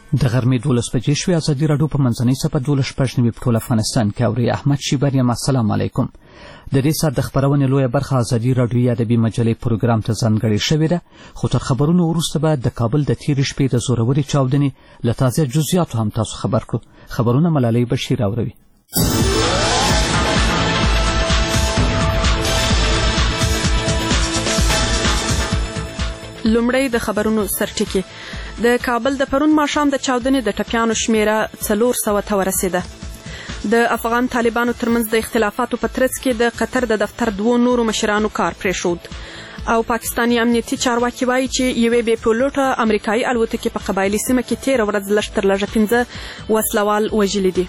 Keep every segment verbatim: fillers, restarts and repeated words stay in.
د غرمې دولس بجې شوې. ازادي راډیو په منځنۍ څپه دولس شپږ نوي په ټول افغانستان کې اوري. احمد شیبر یم. السلام علیکم. د دې ساعت د خپرونې لویه برخه ازادي راډیو یا ادبي مجلې پروګرام ته ځانګړې شوې ده، خو تر خبرونو وروسته به د کابل د تېرې شپې د زورورې چاودنې له تازه جزئیاتو هم تاسو خبر کړو. خبرونه ملالۍ بشیر اوروي. لومړی د خبرونو سرټکی. د کابل د پرون ماښام د چاودنې د ټپیانو شمیره څلور سوه ته ورسېده. د افغان طالبانو ترمنځ د اختلافاتو په ترڅ کې د قطر د دفتر دوو نورو مشرانو کار پرېښود. او پاکستاني امنیتي چارواکي وایي چې یوې بې پیلوټه امریکایي الوتکې په قبایلي سیمه کې تېره ورځ لږ تر لږه پنځه وسلوال وژلي دي.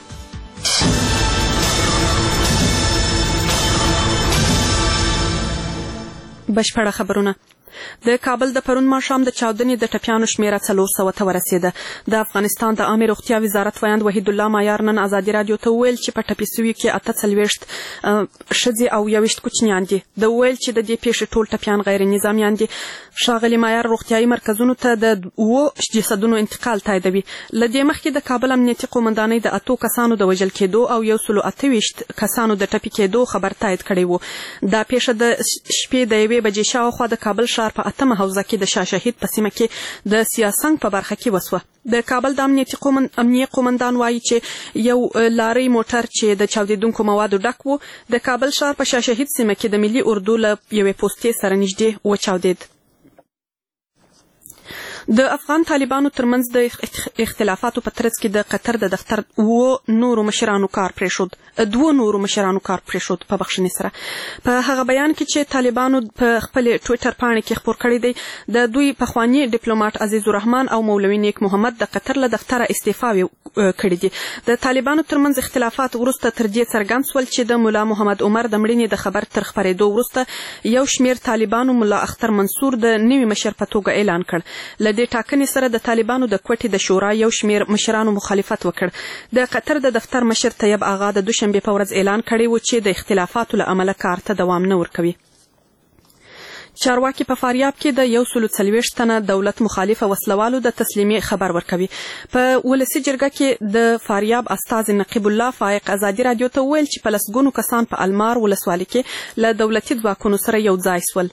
بشپړه خبرونه. د کابل د پرون ماښام د چاودنې د ټپیانو شمیره څلور سوه ته ورسېده. د افغانستان د عامې روغتیا وزارت ویاند وحید الله مایار نن ازادي راډیو ته وویل چې په ټپي سویو کې اته څلوېښت ښځې او یوویشت کوچنیان دي. د وویل چې د دې پیښې ټول ټپیان غیر نظامیان دي. ښاغلي مایار روغتیایي مرکزونو ته د اووه جسدونو انتقال تاییدوي. له دې مخکې د کابل امنیتي قومندانۍ د اتو کسانو د وژل کېدو او یو سلو اته ویشت کسانو د ټپي کېدو خبر تایید کړی و. دا پیښه د شپې د یوې بجې شاوخوا د کابل ښار په اتمه حوزه کې د شاه شهید په سیمه کې د سیاسنګ په برخه کې وسوه. د کابل د امنیتي قومن... امنیه قومندان وایي چې یو لارۍ موټر چې د چاودېدونکو موادو ډک و د کابل ښار په شاه شهید سیمه کې د ملي اردو له یوې پوستې سره نږدې وچاودېد. د افغان طالبانو ترمنځ د اختلافاتو په ترڅ کې د قطر د دفتر اووه نورو مشرانو کار پرېښود دوه نورو مشرانو کار پرېښود په بخښنې سره. په هغه بیان کې چې طالبانو په خپلې ټویټر پاڼې کې خپور کړی دی، د دوی پخواني ډیپلوماټ عزیز الرحمن او مولوي نیک محمد د قطر له دفتره استعفاوې کړي دي. د طالبانو ترمنځ اختلافات وروسته تر دې څرګند شول چې د ملا محمد عمر د مړینې د خبر تر خپرېدو وروسته یو شمېر طالبانو ملا اختر منصور د نوي مشر په توګه اعلان کړ. له دې ټاکنې سره د طالبانو د کوټې د شورا یو شمېر مشرانو مخالفت وکړ. د قطر د دفتر مشر طیب آغا د دوشنبې په ورځ اعلان کړی و چې د اختلافاتو له امله کار ته دوام نه ورکوي. چارواکي په فاریاب کې د یو سلو څلوېښت تنه دولت مخالفه وسلوالو د تسلیمي خبر ورکوي. په ولسي جرګه کې د فاریاب استازي نقیب الله فایق ازادي راډیو ته وویل چې په لسګونو کسان په المار ولسوالۍ کې له دولتي ځواکونو سره یو ځای سول.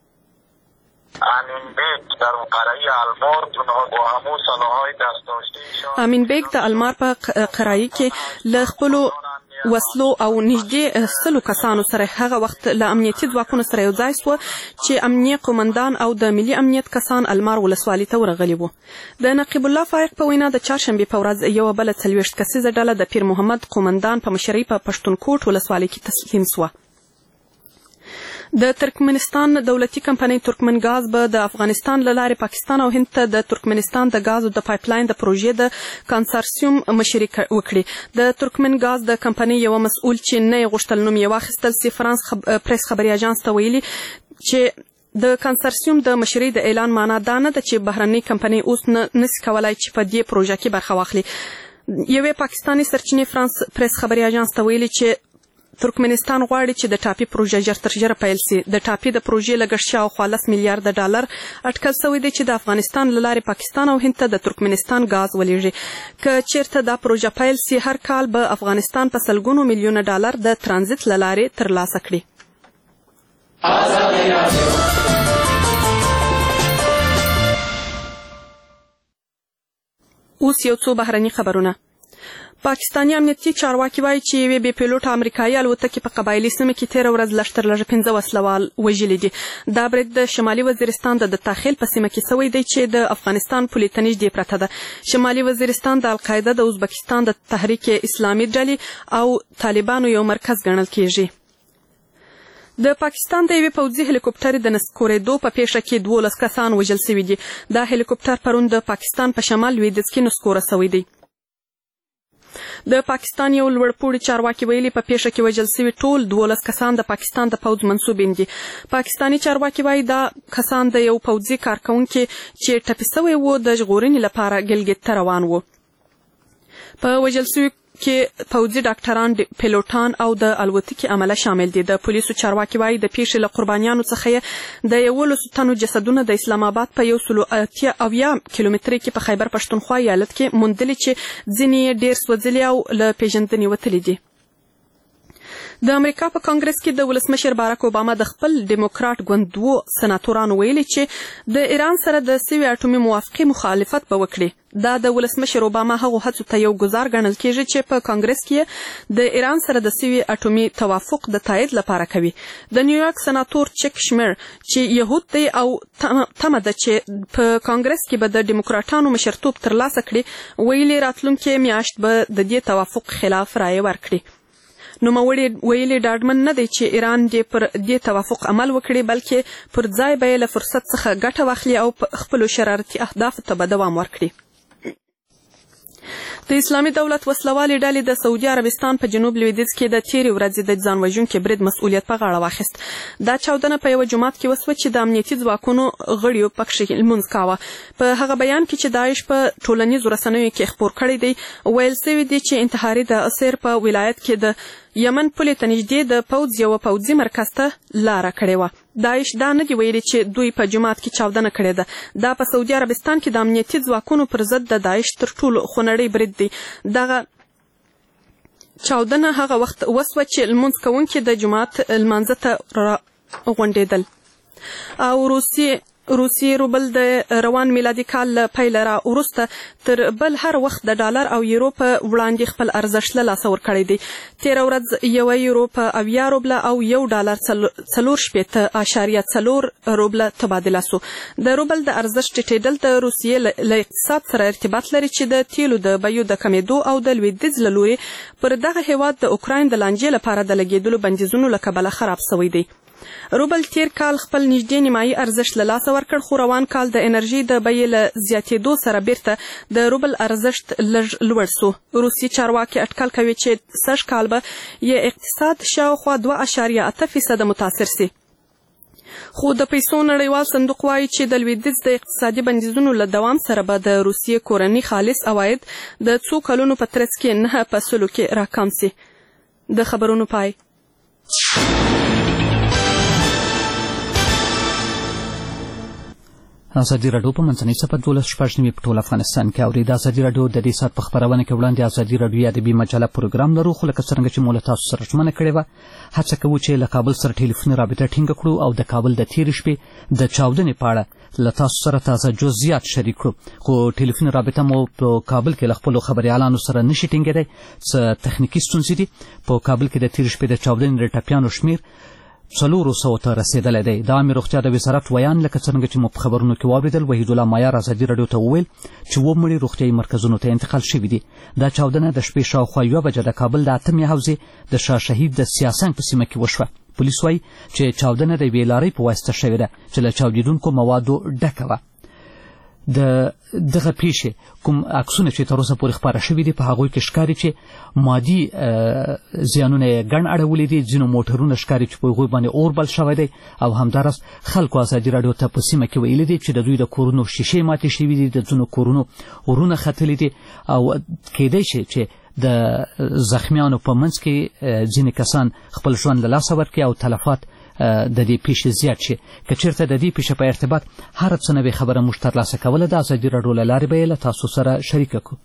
امین بیگ در قرایی المار و همون سلاحهای دستداشتیشان امین بیگ د المار په قرایی کې له خپلو وسلو او نږدې سلو کسانو سره هغه وخت له امنیتي ځواکونو سره یو ځای سوه چې امنیه قومندان او د ملي امنیت کسان المار ولسوالۍ ته ورغلي وو. د نقیب الله فایق په وینا د چهارشنبې په ورځ یوه بله څلوېښت کسیزه ډله د پیر محمد قومندان په مشرۍ په پښتونکوټ ولسوالۍ کې تسلیم سوه. د ترکمنستان دولتي کمپنۍ ترکمن ګاز به د افغانستان له لارې پاکستان او هند ته د ترکمنستان د ګازو د پایپلاین د پروژې د کانسارسیوم مشري وکړي. د ترکمن ګاز د کمپنۍ یو مسؤل چې نه یې غوښتل نوم یې واخیستل سي فرانس خب... پریس خبري اژانس ته ویلي چې د کانسارسیوم د مشرۍ د اعلان معنا دا نه ده چې بهرنۍ کمپنۍ اوس نه نسي کولای چې په دې پروژه کې برخه واخلي. یوې پاکستاني سرچینې فرانس پریس خبري اژانس ته ویلي چې ترکمنستان غواړي چې د ټاپي پروژه ژر تر ژره پیل سي. د ټاپي د پروژې لګښت شاوخوا لس میلیارده ډالر اټکل سوی دی چې د افغانستان له لارې پاکستان او هند ته د ترکمنستان ګاز ولېږي. که چیرته دا پروژه پیل سي هر کال به افغانستان په سلګونو میلیونه ډالر د ترانزیت له لارې ترلاسه کړي. اوس یو څو بهرني خبرونه. پاکستاني امنیتي چارواکي وایي چې یوې بې پیلوټه امریکایي الوتکې په قبایلي سیمه کې تېره ورځ لږ تر لږه پنځه وسلوال وژلي دي. دا برید د شمالي وزیرستان د داخل په سیمه کې سوی دی چې د افغانستان پولې ته نږدې پرته ده. شمالي وزیرستان د القاعده د ازبکستان د تحریک اسلامي ډلې او طالبانو یو مرکز ګڼل کیږي. د پاکستان د یوې پوځي هلیکوپټر د نسکورېدو په پیښه کې دولس کسان وژل سوي دي. دا هلیکوپټر پرون د پاکستان په شمال لویدیځ کې نسکوره سوی دی. د پاکستان یو لوړپوړي چارواکي ویلي په پیښه کې وژل سوي ټول دولس کسان د پاکستان د پوځ منسوبین دي. پاکستاني چارواکي وایي دا کسان د یو پوځي کارکونکي چې ټپي سوی و د ژغورنې لپاره ګلګت ته روان و. په وژل سوي کې پوځي ډاکټران، پیلوټان او د الوتکې عمله شامل دي. د پولیسو چارواکي وایي د پیښې له قربانیانو څخه د یولسو تنو جسدونه د اسلام آباد په یو سلو اتیا اویا کیلومترۍ کې په خیبر پښتونخوا ایالت کې موندلي چې ځینې یې ډېر سوځلي او له پیژندنې وتلي دي. د امریکا په کانګرس کې د ولسمشر باراک اوباما د خپل ډیموکراټ ګوند دوو سناتورانو ویلي چې د ایران سره د سوي اټومي موافقې مخالفت به وکړي. دا د ولسمشر اوباما هغو هڅو ته یو ګزار ګڼل کیږي چې په کانګرس کې د ایران سره د سوي اټومي توافق د تایید لپاره کوي. د نیویارک سناتور چک شمیر چې یهود دی او تمه ده چې په کانګرس کې به د ډیموکراټانو مشرتوب ترلاسه کړي، ویلي راتلونکې میاشت به د دې توافق خلاف رایه ورکړي. نوموړي ویلي ډاډمن نه دی چې ایران دې پر دې توافق عمل وکړي، بلکې پر ځای به یې له فرصت څخه ګټه واخلي او خپلو شرارتي اهدافو ته به دوام ورکړي. د اسلامي دولت وسلوالې ډلې د سعودي عربستان په جنوب لویدیځ کې د تیرې ورځې د ځان وژونکي برید مسؤلیت په غاړه واخیست. دا چاودنه په یوه جومات کې وسوه چې د امنیتي ځواکونو غړیو پکښې لمونځ کاوه. په هغه بیان کې چې داعش په ټولنیزو رسنیو کې خپور کړی دی، ویل سوي دي چې انتحاري د اسیر په ولایت کې د یمن پولې ته نږدې د پوځ یوه پوځي مرکز ته لاره کړې وه. داعش دا نه دي ویلي چې دوی په جومات کې چاودنه کړې ده. دا په سعودي عربستان کې د امنیتي ځواکونو پر ضد د داعش تر ټولو خونړی برید دی. دغه چاودنه هغه وخت وسوه چې لمونځ کوونکي د جومات لمانځه ته را غونډېدل. او روسیې روسي روبل د روان میلادي کال له پیله را وروسته تر بل هر وخت د ډالر او یورو په وړاندې خپل ارزښت له لاسه ورکړی دی. تېره ورځ یوه یورو په اویا روبله او یو ډالر څلور شپېته اشاریه څلور روبله تبادله سو. د روبل د ارزښت ټیټېدل د روسیې له اقتصاد سره ارتباط لري چې د تیلو د بیو د کمېدو او د لویدیځ له لوري پر دغه هېواد د اوکراین د لانجې لپاره د لګېدلو بندیزونو له کبله خراب سوی دی. روبل تیر کال خپل نږدې نیمایي ارزښت له لاسه ورکړ، خو روان کال د انرژي د بیې له زیاتېدو سره بیرته د روبل ارزښت لږ لوړ سو. روسي چارواکي اټکل کوي چې سږ کال به یې اقتصاد شاوخوا دوه اشاریه اته فیصده متاثر سي. خو د پیسو نړیوال صندوق وایي چې د لویدیځ د اقتصادي بندیزونو له دوام سره به د روسیې کورني خالص عواید د څو کلونو په ترڅ کې نه په سلو کې راکم سي. د خبرونو پای. ازادي راډیو په منځنۍ صفحه دولس شپږ نوي په ټول افغانستان کې اوري. د ازادي راډیو د دې ساعت په خبرونه کې وړاندې ازادي راډیو ادبي مجله پروګرام لرو، خو لکه څرنګه چې مو له تاسو سره ژمنه کړې وه، هڅه کوو چې له کابل سره ټلیفوني رابطه ټینګه کړو او د کابل د تېرې شپې د چاودنې په اړه له تاسو سره تازه جزئیات شریک کړو. خو ټلیفوني رابطه مو په کابل کې له خپلو خبریالانو سره نشي ټینګېدی، څه تخنیکي ستونزې دي. په کابل کې د تېرې شپې د چاودنې د ټپیانو شمېر څلورو سوو ته رسېدلی دی. د عامې روغتیا د وزارت ویان لکه څرنګه چې مو په خبرونو کې واورېدل، وحیدالله مایار ازادي راډیو ته وویل چې اووه مړي روغتیایي مرکزونو ته انتقال شوي دي. دا چاودنه د شپې شاوخوا یوه بجه د کابل د اتمې حوزې د شاه شهید د سیاسنګ په سیمه کې وشوه. پولیس وایي چې چاودنه د یوې لارۍ په واسطه شوې ده چې له چاودېدونکو موادو ډکه وه. د دغه پیښې کوم عکسونه چې تر اوسه پورې خپاره شوي دي، په هغوی کې ښکاري چې مادي زیانونه یې ګڼ اړولي دي. ځینو موټرونه ښکاري چې په هغوی باندې اور بل شوی دی، او همداراز خلکو ازادي راډیو ته په سیمه کې ویلي دي چې د دوی د کورونو شیشې ماتې شوي دي، د ځینو کورونو اورونه ختلي دي، او کیدای شي چې د زخمیانو په منځ کې ځینې کسان خپل ژوند له لاسه ورکړي او تلفات د دې پیښې زیات شي. که چېرته د دې پیښې په ارتباط هر څه نوې خبره موږ ترلاسه کوله، د ازادي راډیو له لارې به یې له تاسو سره شریکه کړو.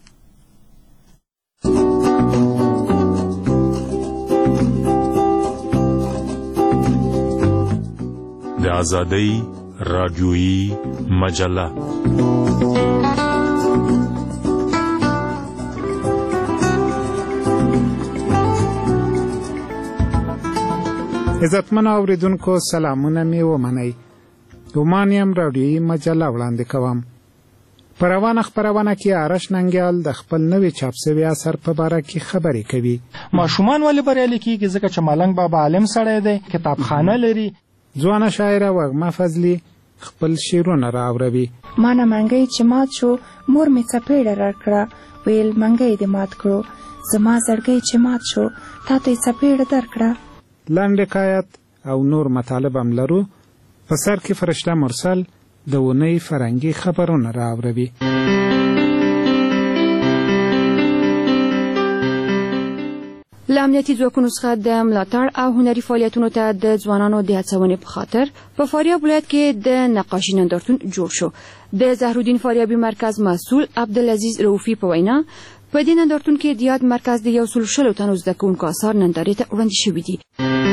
د ازادۍ راډیویي مجله عزتمنو اوریدونکو، سلامونه مې ومنئ. عمان یم راډیویي مجله وړاندې کوم. په روانه خپرونه کې آرش ننګیال د خپل نوي چاپ سوي اثر په باره کې خبرې کوي. ماشومان ولې بریالي کېږي؟ ځکه چې ملنګ بابا عالم سړی دی، کتابخانه لري. ځوانه شاعره وږمه فضلي خپل شعرونه راوروي. ما نه منګی چې مات شو، مور مې څپېړه راکړه، ویل منګی دې مات کړو. زما زړګی چې مات شو، تا ته یې څپېړه درکړه. لنډ حکایت او نور مطالب هم لرو. په سر کې فرشته مرسل د اونۍ فرهنګي خبرونه راوروي. له امنیتي ځواکونو څخه د ملاتړ او هنري فعالیتونو ته د ځوانانو د هڅونې په خاطر په فاریاب ولایت کې د نقاشي نندارتون جوړ شو. د زهرالدین فاریابي مرکز مسؤل عبدالعزیز رؤوفي په وینا په دې نندارتون کې د یاد مرکز د یو سل شلو تنو زده کوونکو اثار نندارې ته وړاندې شوي دي.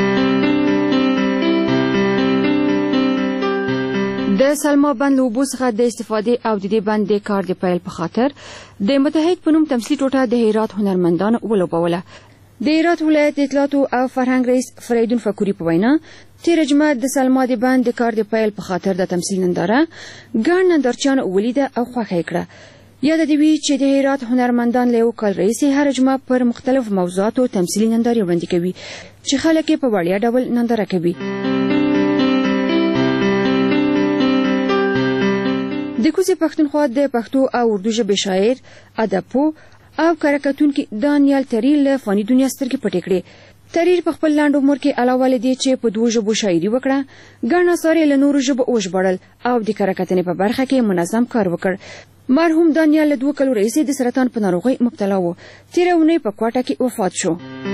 د سلما بند له اوبو څخه د استفادې او د دې بند د کار د پیل په خاطر د متحد په نوم تمثیلي ټوټه د هرات هنرمندانو ولوبوله. د هرات ولایت د اطلاعاتو او فرهنګ رئیس فریدون فکوري په وینا تېره جمعه د سلما د بند د کار د پیل په خاطر د تمثیل ننداره ګڼ نندارچیان ولیده او خوښه یې کړه. یاد دې وي چې د هرات هنرمندان له یو کال راهیسې هره جمعه پر مختلفو موضوعاتو تمثیلي نندارې وړاندې کوي چې خلک یې په وړیا ډول ننداره کوي. د کوزې پښتونخوا د پښتو او اردو ژبې شاعر ادبپوه او کارکاتونکي دانیال تریر له فاني دنیا سترګې پټې کړې. تریر په خپل لنډ عمر کې علاوه له دې چې په دوو ژبو شاعري وکړه ګڼ اثار یې له نورو ژبو وژباړل او د کارکاتنې په برخه کې منظم کار وکړ. مرحوم دانیال له دوه کلو راهیسې د سرطان په ناروغۍ مبتلا و. تېره اونۍ په کوټه کې وفات شو.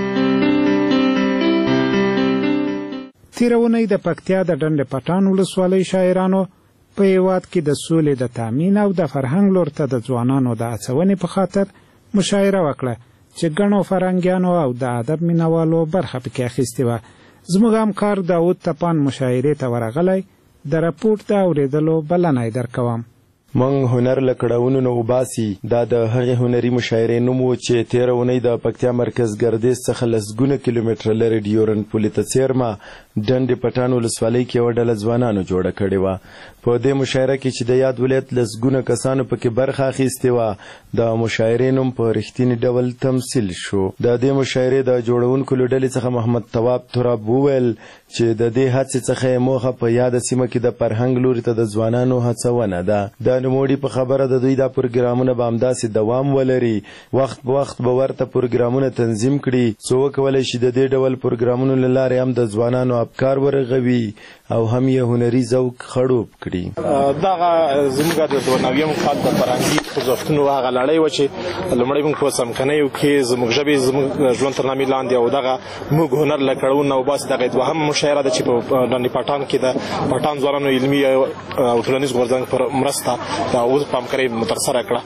تېره اونۍ د پکتیا د ډنډ پټان ولسوالۍ شاعرانو په هېواد کې د سولې د تامین او د فرهنګ لور ته د ځوانانو د هڅونې په خاطر مشاعره وکړه چې ګڼو فرهنګیانو او د ادب مینوالو برخه پکې اخیستې وه. زموږ همکار داود تپان مشاعرې ته ورغلی. د راپورټ د اورېدلو بلنه یې درکوم. موږ هنر له کړاوونو نه وباسي دا د هغې هنري مشاعرې نوم و چې تېره اونۍ د پکتیا مرکز ګردیز څخه لسګونه کیلومتره لرې ډیورنډ پولې ته څیرمه ډنډ پټان ولسوالۍ کې یوه ډله ځوانانو جوړه کړې وه. په دې مشاعره کې چې د یاد ولایت لسګونه کسانو پکې برخه اخیستې وه د مشاعرې نوم په رښتیني ډول تمثیل شو. د دې مشاعرې د جوړونکو له ډلې څخه محمد تواب تراب وویل چې د دې هڅې څخه یې موخه په یاده سیمه کې د فرهنګ لوري ته د ځوانانو هڅونه ده. د نوموړي په خبره د دوی دا پروګرامونه به همداسې دوام ولري. وخت په وخت به ورته پروګرامونه تنظیم کړي څو وکولی شي د دې ډول پروګرامونو له لارې هم د ځوانانو افکار ورغوي او هم یې هنري ذوق خړوب کړي. دغه زموږ د دوه نویم کال د فرهنګي خوځښتونو هغه لړۍ وه چې لومړی موږ په څمکنیو کې زموږ ژبې زموږ ژوند تر نامې لاندې او دغه موږ هنر له کړاوونو نه وباسي. دغه دوهم مشاعره ده چې په ډنډ پټان کې د پټان ځوانانو علمي او ټولنیز غورځنګ پر مرسته د اوس په همکارۍ ترسره کړه.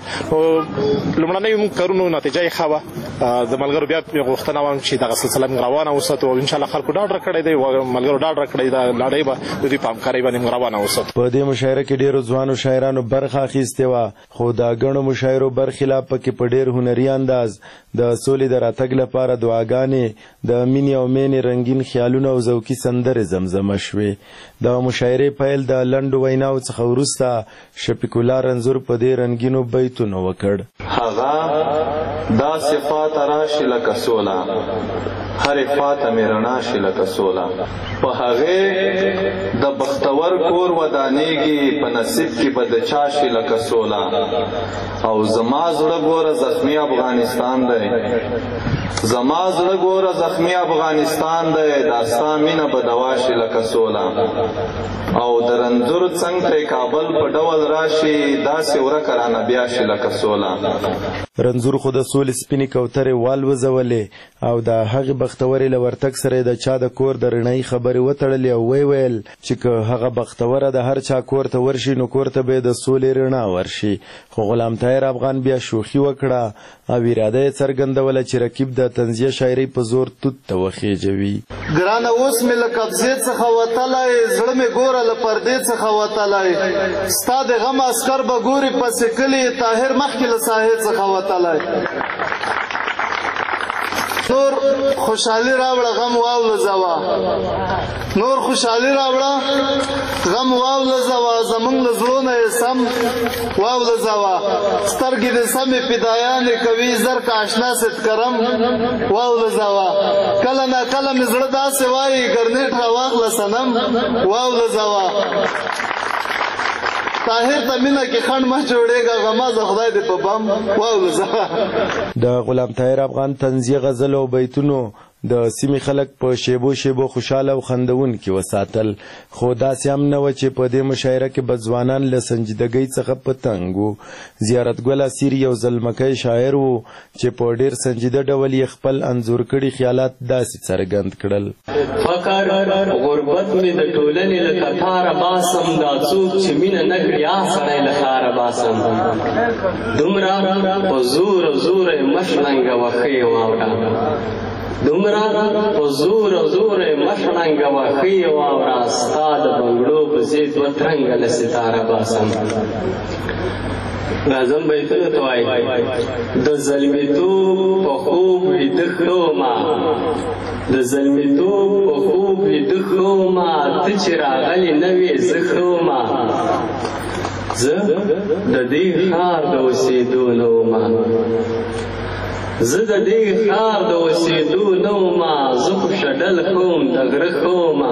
لومړنیو موږ کارونو نتیجه یې ښه وه. د ملګرو بیا غوښتنه وه چې دغه سلسله موږ روانه وساتو او انشاءالله خلکو ډاډ راکړی دی ملګرو ډاډ راکړی دا لړۍ به د دوی په همکارۍ باندې موږ روانه وساتو. په دې مشاعره کې ډېرو ځوانو شاعرانو برخه اخیستې وه خو د ګڼو مشاعرو برخلاف پکې په ډېر هنري انداز د سولې د راتګ لپاره دعاګانې د مینې او مینې رنګین خیالونه او ذوقي سندرې زمزمه شوې. د مشاعرې پیل د لنډو ویناو څخه وروسته شفیق الله رنځور په دې رنګینو بیتونو وکړ. هغه دا صفات راشي لکه سوله هر فاته مې رڼا شي لکه سوله په هغې د بختور کور ودانېږي په نصیب کې به د چا شي لکه سوله او زما زړه ګوره زخمي افغانستان دی زما زړه ګوره زخمي افغانستان دی دا ستا مینه به دوا شي لکه سوله او د رنځور څنګ ته کابل په ډول راشي داسې ورکه رانه بیا شي لکه سوله. رنځور خو د سولې سپینې کوترې والوځولې او د هغې بختورې له ورتګ سره یې د چا د کور د رڼایي خبرې وتړلې او ویې ویل چې که هغه بختوره د هر چا کور ته ورشي نو کور ته به یې د سولې رڼا ورشي. خو غلام طاهر افغان بیا شوخي وکړه او اراده یې څرګندوله چې رقیب د طنزیه شاعرۍ په زور توت ته وخېجوي. ګرانه اوس مې له قبضې څخه وتلی زړه مې ګوره له پردې څخه وتلی ستا د غم عسکر به ګوري پسې کلي طاهر مخکې له ساحې څخه وتلی نور خوشحالي راوړه غم واولځوه نور خوشحالي راوړه غم واولځوه زمونږ له زړونه یې سم واولځوه سترګې دې سمې فدایانې کوي زر که اشنا ست کرم واولځوه کله نا کله مې زړه داسې وایي ګرنیټ راواخله صنم واولځوه طاهر ته مینه کې خنډ مه جوړېږه غمازه خدای دې په بم واولځه. د غلام طاهر افغان طنزیه غزل او بیتونو د سیمې خلک په شیبو شیبو خوشاله او خندونکي وساتل، خو داسې هم نه وه چې په دې مشاعره کې به ځوانان له سنجیدګۍ څخه په تنګ وو. زیارت ګل اسیر یو زلمکی شاعر و چې په ډېر سنجیده ډول یې خپل انځور کړي خیالات داسې څرګند کړل. فقر غربت مې د ټولنې له کتاره باسم، دا څوک چې مینه نه کړي آ سړی له ښاره باسم. دومره په زور زور یې مشړنګه وښې واوره، دومره په زور زور یې مشړنګه وښې واوره، ستا د بنګړو په ضد دوه ترنګه له ستاره باسم. نظم بیتونو ته وایي د زلمیتوب په خوب ویده ښومه، د زلمیتوب په خوب ویده ښومه، ته چې راغلې نه وې زه ښومه، زه د دې ښار د اوسېدو نه ومه، زه د دې ښار د اوسېدو نه ومه، زه خو شډل کوم د غره ښومه،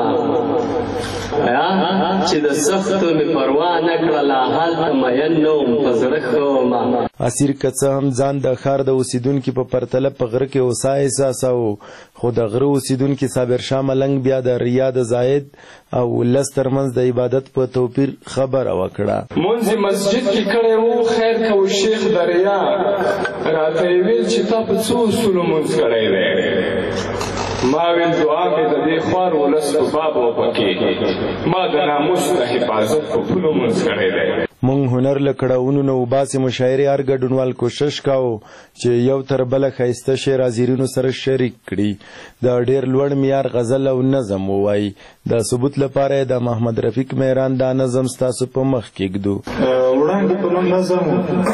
چې د سختو مې پروا نه کړله هلته مین نه وم په زړه ښومه. اسیر که څه هم ځان د ښار د اوسېدونکي په پرتله په غره کې هوسا احساساوه، خو د غره اوسېدونکي صابر شاه ملنګ بیا د ریا د زاهد او ولس ترمنځ د عبادت په توپیر خبره وکړه. مونځ مسجد کې کړی و خیر کوو شیخ د ریا، راته یې ویل چې تا په څو اصولو مونځ کړی دی، ما ویل دعا مې د دې خوار ولس په باب وپکې، ما د ناموس د حفاظت په پولو مونځ کړی دی. مونږ هنر له کړاوونو نه وباسې مشاعرې هر ګډونوال کوشش کاوه چې یو تر بله ښایسته شعر حاضرینو سره شریک کړي، د ډېر لوړ معیار غزل او نظم ووایي. د ثبوت لپاره د محمد رفیق مهران دا نظم ستاسو په مخ کې ږدو. وړاندې په نوم نظم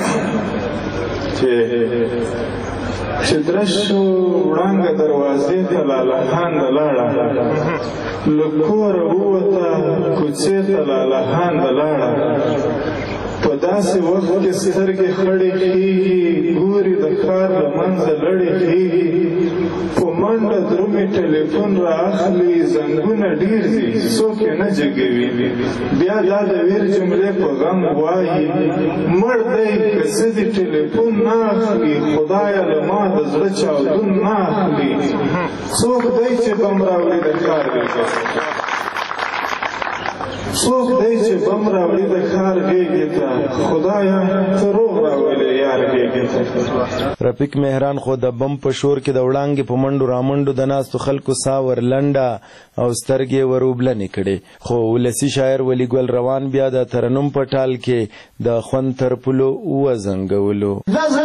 چې چې درشو وړانګه دروازې ته لالهانده لاړه، له کوره ووته کوڅې ته لالهانده لاړه، په داسې وخت کې سترګې خړې کېږي، ګوري د ښار له منځه لړې کېږي، په منډه درومې ټلیفون را اخلي، زنګونه ډېر دي څوک یې نه جګوي، بیا دا د ویر جملې په غم وایي، مړ دی که څه دې ټلیفون نه اخلي، خدایه له ما د زړه چاودون نه اخلي، څوک دی چې بم راوړي د ښار غېږې ته، څوک دی چې بم راوړي د ښار غېږې ته، خدایه ته روغ راولې یار غېږې ته. رفیق مهران خو د بم په شور کې د وړانګې په منډو رامنډو د ناستو خلکو سا ور لنډه او سترګې ور اوبلنې کړې، خو ولسي شاعر ولی ګل روان بیا د ترنم په ټال کې د خوند تر پلو وزنګولو.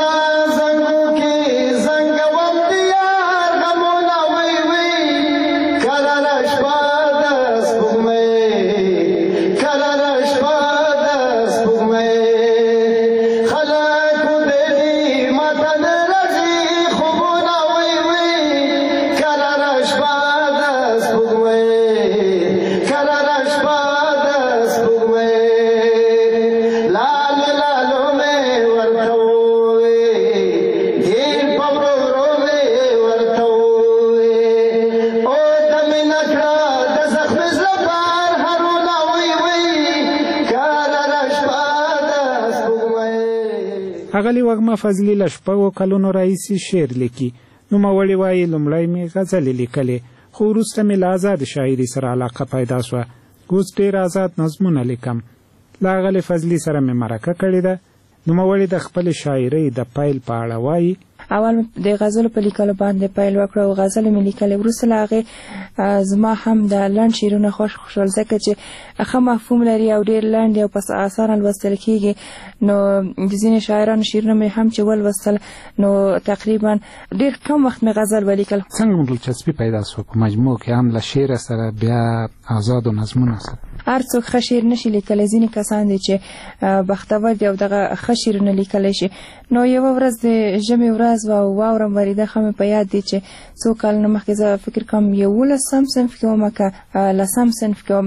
ښاغلي وږمه فضلي له شپږو کلونو راهیسې شعر لیکي. نوموړې وایي لومړی مې غزلې لیکلې، خو وروسته مې له آزاد شاعري سره علاقه پیدا شوه. اوس ډېر آزاد نظمونه لیکم. له ښاغلي فضلي سره مې مرکه کړې ده. نوموړې د خپلې شاعرۍ د پیل په اړه وایي. اول د غزلو په لیکلو باندې پیل وکړه او غزلې مې لیکلې، وروسته له هغې زما هم د لنډ شعرونه خوښ شول، ځکه چې ښه مفهوم لري او ډېر لنډ او په اسانه لوستل کېږي. نو د ځینې شاعرانو شعرونه مې هم چې ولوستل نو تقریبا ډېر کم وخت مې غزل ولیکل. څنګه مو دلچسپي پیدا شوه په مجموع کې هم له شعر سره بیا آزادو نظمونو سره؟ هر څوک ښه شعر نشي لیکلی، ځینې کسان دي چې بختور دي او دغه ښه شعرونه لیکلی شي. نو یوه ورځ د ژمي ورځ وه او واوره م ورېده، ښه مې په یاد دی چې څو کلونه مخکې زه فکر کوم یولسم صنف کې وم که لسم صنف کې وم،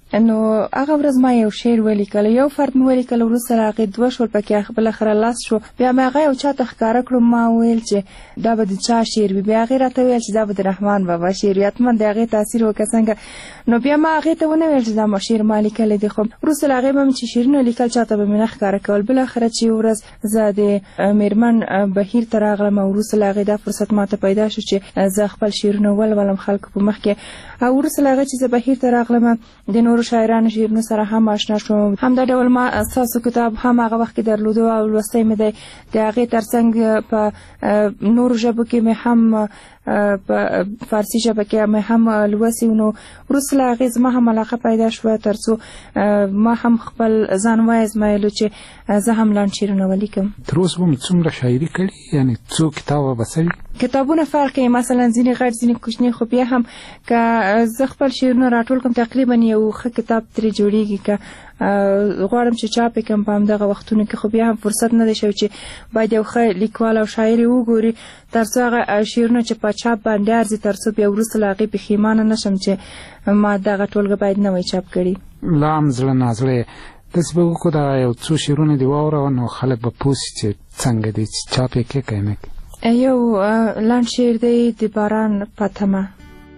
نو هغه ورځ ما یو شعر ولیکل، یو فرد مې ولیکل، وروسته هغې دوه شول، پکې بالاخره لاس شو. بیا مې هغه یو چا ته ښکاره کړو، ما ویل چې دا به د چا شعر وي. بیا هغې راته ویل چې دا به د رحمان بابا شعر وي، حتما د هغې تاثیر وکړه څنګه. نو بیا ما هغې ته ونه ویل چې دا ما شعر ما لیکلی دی، خو وروسته له هغې به مې چې شعرونه لیکل چا ته به مې نه ښکاره کول. بالاخره چې یو ورځ زه د میرمن بهیر ته راغلم او وروسته له هغې دا فرصت ما ته پیدا شو چې زه خپل شعرونه ولولم خلکو په مخ کې. او وروسته له هغې چې زه بهیر ته راغلم د نورو شاعرانو شعرونو سره هم آشنا شوم. همدا ډول ما ستاسو کتاب هم هغه وخت کې درلودو او لوستی مې دی. د هغې تر څنګ په نورو ژبو کې مې هم په فارسي ژبه کې مې هم لوسي. نو وروسته له هغې زما هم علاقه پیدا شوه تر څو ما هم خپل ځان وازمایلو چې زه هم لنډ شعرونه ولیکم. تر اوسه به مو څومره شاعري کړې؟ یعنې څو کتابه به څه وي؟ کتابونه فرق کوي، مثلا ځینې غټ ځینې کوچني، خو بیا هم که زه خپل شعرونه راټول کړم تقریبا یو ښه کتاب ترې جوړېږي. که غواړم چې چاپ یې کړم په همدغه وختونو کې، خو بیا هم فرصت نه دی شوی چې باید یو ښه لیکوال او شاعر یې وګوري تر څو هغه شعرونه چې په چاپ باندې ارزي، تر څو بیا وروسته له هغې پښیمانه نه شم چې ما دغه ټولګه باید نوی چاپ کړي. لا هم زړه نازړه داسې به وکړو دا یو څو شعرونه دې واوروه نو خلک به پوه شي چې څنګه دی چې چاپ یې کې که نه. یو لنډ شعر دی د باران په تمه.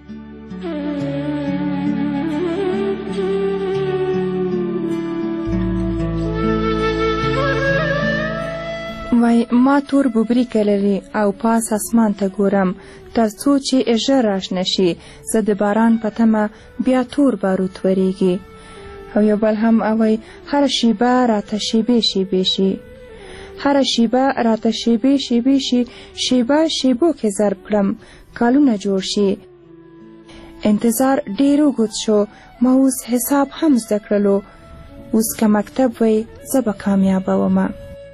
وای ما تور بوبریکه لري او پاس اسمان ته ګورم تر څو چې ژر راشنه شي، زه د باران په تمه بیا تور باروت وریږي. او یو بل هم وای هر شیبه راته شیبې شیبې شي، هر شیبه راته شیبې شیبې شي، شیبه شیبو کې ضرب کړم کالونه جوړ شي. انتظار ډېر اوږد شو، ما اوس حساب هم زده کړلو، اوس که مکتب وی زه به کامیابه ومه.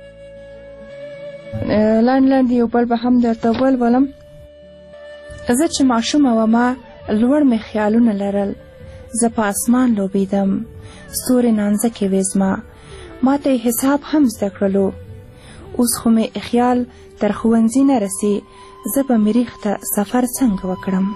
لنډ لنډ یو بل به هم درته ولولم. زه چې ماشومه ومه لوړ مې خیالونه لرل، زه په اسمان لوبېدم، ستورې نانځکې وې زما، ما ته یې حساب هم زده کړلو، اوس خو مې خیال تر ښوونځي نه رسي، زه به مریخ ته سفر څنګه وکړم.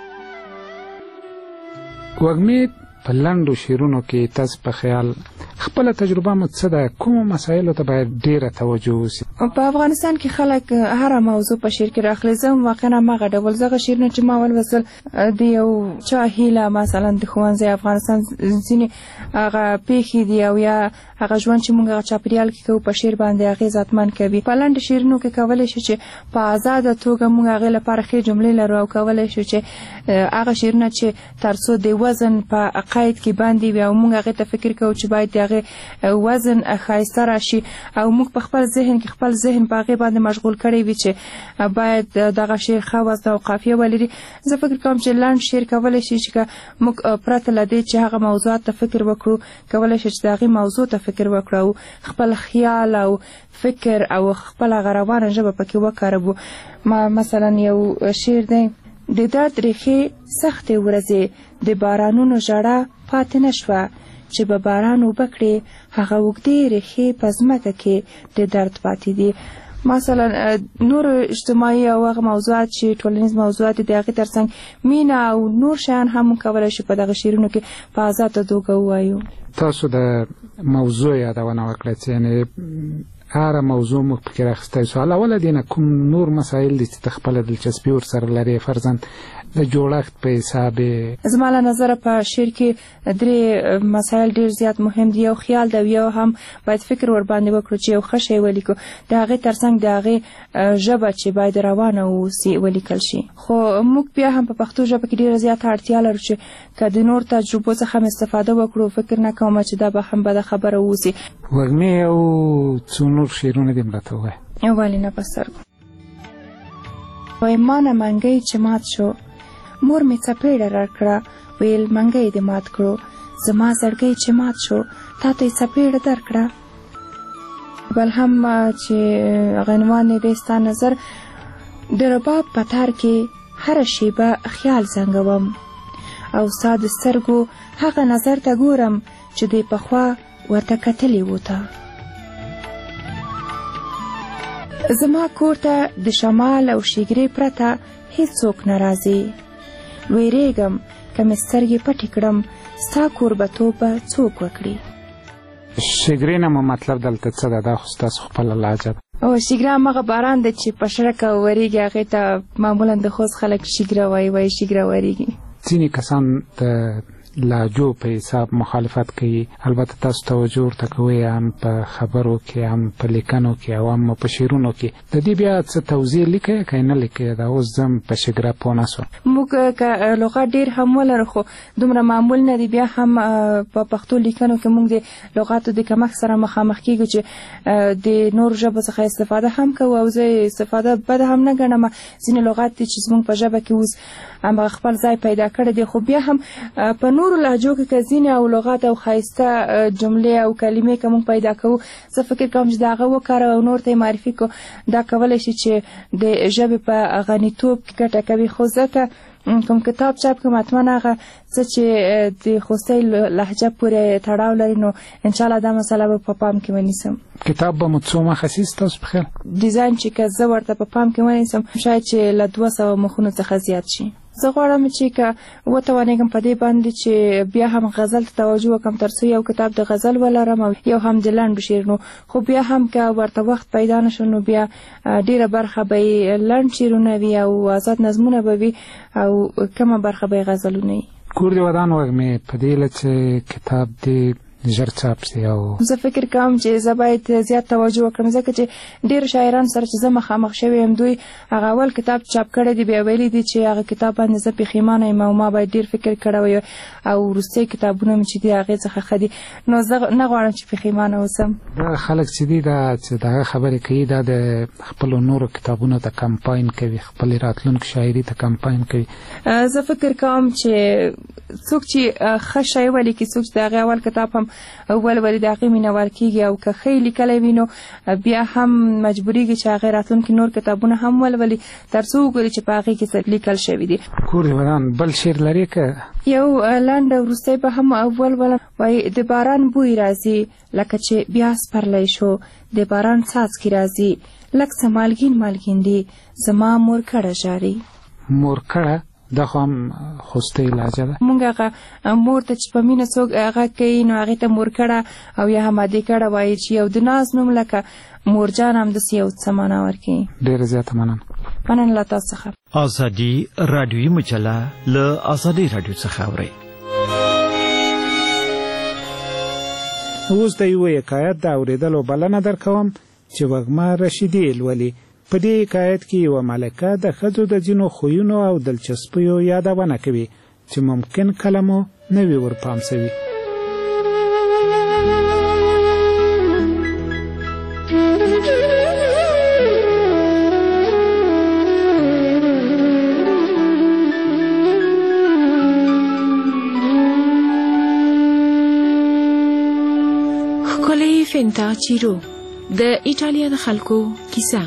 وږمې په لنډو شعرونو کې تاسو په خیال خپله تجربه مو څه ده؟ کومو مسایلو ته باید ډېره توجه وشي؟ په افغانستان کې خلک هره موضوع په شعر کې راخلي. زه هم واقعا هماغه ډول زغه شعرونه چې ما ولوستل د یو چا هیله، مثلا د ښوونځي افغانستان ځینې هغه پیښې دي او یا هغه ژوند چې موږ هغه چاپېریال کې کوو په شعر باندې اغېز اتمن کوي. په لنډو شعرونو کې کولی شو چې په ازاده توګه موږ هغې لپاره ښې جملې لرو او کولی شو چې هغه شعرونه چې تر څو د وزن په قید کې باندې وي او موږ هغې ته فکر کوو چې باید د هغې وزن ښایسته راشي او موږ په خپل ذهن کې خپل ذهن په هغې باندې مشغول کړی وي چې باید دغه شعر ښه وزن او قافیه ولري. زه فکر کوم چې لنډ شعر کولی شي چې که موږ پرته له دې چې هغه موضوعات ته فکر وکړو کولی شي چې د هغې موضوع ته فکر وکړو او خپل خیال او فکر او خپل هغه روانه ژبه پکې وکاروو. ما مثلا یو شعر دی: د درد ریښې سختې ورځې د بارانونو ژړا پاتې نه شوه، چې به باران اوبه کړې هغه اوږدې ریښې په ځمکه کې د درد پاتې دي. مثلا نور اجتماعي او هغه موضوعات چې ټولنیز موضوعات دي د هغې تر څنګ مینه او نور شیان هم کولی شو په دغه شعرونو کې په ازاده توګه ووایو. تاسو د موضوع یادونه وکړه چې یعنې هره موضوع موږ پکې راخیستی سو. علاوه له دې نه کوم نور مسایل دي چې ته خپله دلچسپي ورسره لرې؟ فرضاً د جوړښت په حساب زما له نظره په شعر کې درې مسایل ډېر زیات مهم دي. یو خیال دی، یو هم باید فکر ورباندې وکړو چې یو ښه شی ولیکو، د هغې تر څنګ د هغې ژبه چې باید روانه واوسي ولیکل شي. خو موږ بیا هم په پښتو ژبه کې ډېره زیاته اړتیا لرو چې که د نور تجربو څخه هم استفاده وکړو. فکر نه کوم چې دا به هم بده خبره واوسي. وږمې او څو نور شعرونه دې راته ووایه. ولې نه په سترګو. وایي ما نه منګی چې مات شو، مور مې څپېړه راکړه، ویل منګی دې مات کړو، زما زړګی چې مات شو تا ته یې څپېړه درکړه. بل هم چې عنوان یې دی ستا نظر: د رباب په تار کې هره شیبه خیال زنګوم او ستا د سترګو هغه نظر ته ګورم چې دی پخوا ورته کتلې و ته. زما کور ته د شمال او شیګرې پرته هیڅوک نه راځي، ویریږم که مې سترګې پټې کړم ستا کوربتوب به څوک وکړي. شګرینه مو مطلب دلته څه ده؟ دا خو ستاسو خپله لهجه ده. او شیګرا هغه باران دی چې په شړکه ورېږي، هغې ته معمولا د خوست خلک شیګرا وایي وایي شیګرا ورېږي. ځینې کسان د لهجو په حساب مخالفت کوي. البته تاسو توجه ورته کوئ، هم په خبرو کې هم په لیکنو کې او هم په شعرونو کې. د دې بیا څه توضیح لیکئ که نه لیکئ؟ دا اوس زم په شګره پوه نه سوم. موږ که لغات ډېر هم ولرو خو دومره معمول نه دی، بیا هم په پښتو لیکنو کې موږ د لغاتو د کمښت سره مخامخ کېږو چې د نورو ژبو څخه استفاده هم کوو او زه استفاده بده هم نه ګڼم. ځینې لغات دي چې زموږ په ژبه کې اوس همغه خپل ځای پیدا کړی دی، خو بیا هم په نورو لهجو کې که ځینې او لغات او ښایسته جملې او کلمې که موږ پیدا کوو، زه فکر کوم چې د هغه وکاروو او نور ته یې معرفي کړو. دا کولی شي چې د ژبې په غنیتوب کې ګټه کوي. خو زه که کوم کتاب چاپ کوم حتما هغه څه چې د خوستی لهجه پورې تړاو لري، نو انشاءالله دا مسله به په پام کې ونیسم. کتاب به مو څو مخه سي ستاسو په خیال؟ ډیزاین چې که زه ورته په پام کې ونیسم شاید چې له دوه سوه مخونو څخه زیات شي. زه غواړم چې که وتوانېږم په دې باندې چې بیا هم غزل ته توجه وکړم، تر څو یو کتاب د غزل ولرم او یو هم د لنډو شعرونو. خو بیا هم که ورته وخت پیدا نه شو نو بیا ډېره برخه به یې لنډ شعرونه وي او آزاد نظمونه به وي او کمه برخه به یې غزلونه وي. کور دې ودان وږمې په دې هیله چې کتاب دې ژر چاپ سي. او زه فکر کوم چې زه باید زیات توجه وکړم، ځکه چې ډېر شاعران سره چې زه مخامخ شوی یم دوی هغه اول کتاب چاپ کړی دی، بیا ویلي دي چې هغه کتاب باندې زه پښیمانه یم او ما باید ډېر فکر کړی وی او وروستي کتابونه مې چې دي هغې څخه ښه دي، نو زه نه غواړم چې پښیمانه اوسم. دا خلک چې دي دا چې دغه خبرې کوي دا د خپلو نورو کتابونو ته کمپاین کوي، خپلې راتلونکو شاعري ته کمپاین کوي. زه فکر کوم چې څوک چې ښه شی ولیکي، څوک چې د هغې اول کتاب هم ولولي د هغې مینهوال کېږي او که ښه یې لیکلی وي نو بیا هم مجبورېږي چې هغې راتلونکي نور کتابونه هم ولولي تر څو وګوري چې په هغې کې څه لیکل شوي دي. کور دې ودان بل شعر لرې که؟ یو لنډ وروستی به هم ولولم. وایي د باران بوی راځي لکه چې بیا سپرلی شو، د باران څاڅکي راځي لږ څه مالګین مالګین دي زما مورکړه ژاړي. مورکړه دا خو هم خوستی لهجه ده. مونږ هغه مور ته چې په مینه څوک هغه کوي نو هغې ته مورکړه او یا هم ادېکړه وایي چې یو د ناز نوم لکه مورجان همداسې یو څه معنا ورکوي. ډېره زیاته مننه. مننه له تاسو څخه. ازادي راډیویي مجله له ازادي راډیو څخه اورئ. اوس د یوه حکایت د اورېدلو بلنه درکوم چې وږمه رشیدي لولي. په دې حکایت کې یوه ملکه د ښځو د ځینو خویونو او دلچسپیو یادونه کوي چې ممکن کله مو نه وي ورپام سوي. ښکلی فنتا چیرو د ایټالیا د خلکو کیسه.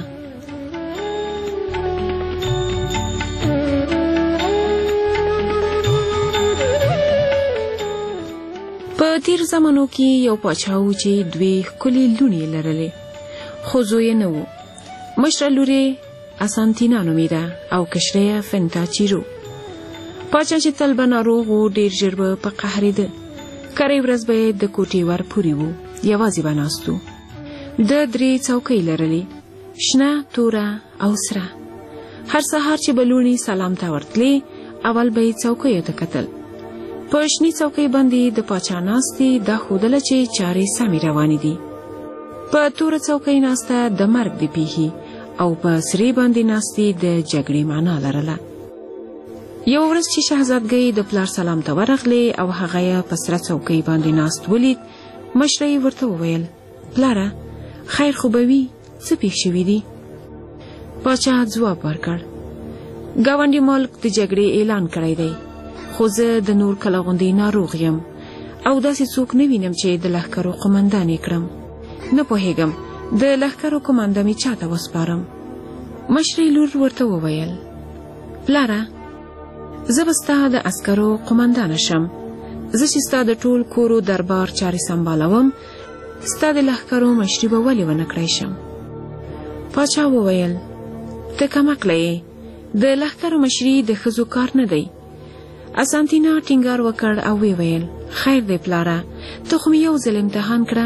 په تیر زمانو کې یو پاچا و چې دوی ښکلي لوڼې لرلې، خو زوی یې نه و. مشره لور یې اسانتینا نومېده او کشره یې فنتا چیرو. پاچا چې تل به ناروغ و ډېر ژر به په قهرېده. کرۍ ورځ به یې د کوټې ور پورې و، یوازې به ناست و. د درې څوکۍ لرلې، شنه، توره او سره. هر سهار چې به لوڼې سلام ته ورتلې اول به یې څوکیو ته کتل. په شنې څوکۍ باندې د پاچا ناستې دا ښودله چې چارې سمې روانې دي. په توره څوکۍ ناسته د مرګ د پیښې او په سرې باندې ناستې د جګړې معنا لرله. یو ورځ چې شهزادګۍ د پلار سلام ته ورغلې او هغه یې په سره څوکۍ باندې ناست ولید، مشره یې ورته وویل: پلاره، خیر خو به وي، څه پېښ شوي دي؟ پاچا ځواب ورکړ: ګاونډي ملک د جګړې اعلان کړی دی، خو زه د نور کله غوندې ناروغ یم او داسې څوک نه وینم چې د لښکرو قمندان یې کړم. نه پوهېږم د لښکرو قمانده مې چاته وسپارم. مشرې لور ورته وویل: پلاره، زه به ستا د عسکرو قمندانه شم. زه چې ستا د ټول کورو دربار چارې سمبالوم، ستا د لښکرو مشري به ولې ونه کړی شم؟ پاچا وویل: ته کمقله یې، د لښکرو مشري د ښځو کار نه دی. اسانتینا ټینګار وکړ او وی ویل خیر دی پلاره ته خو یو ځل امتحان کړه.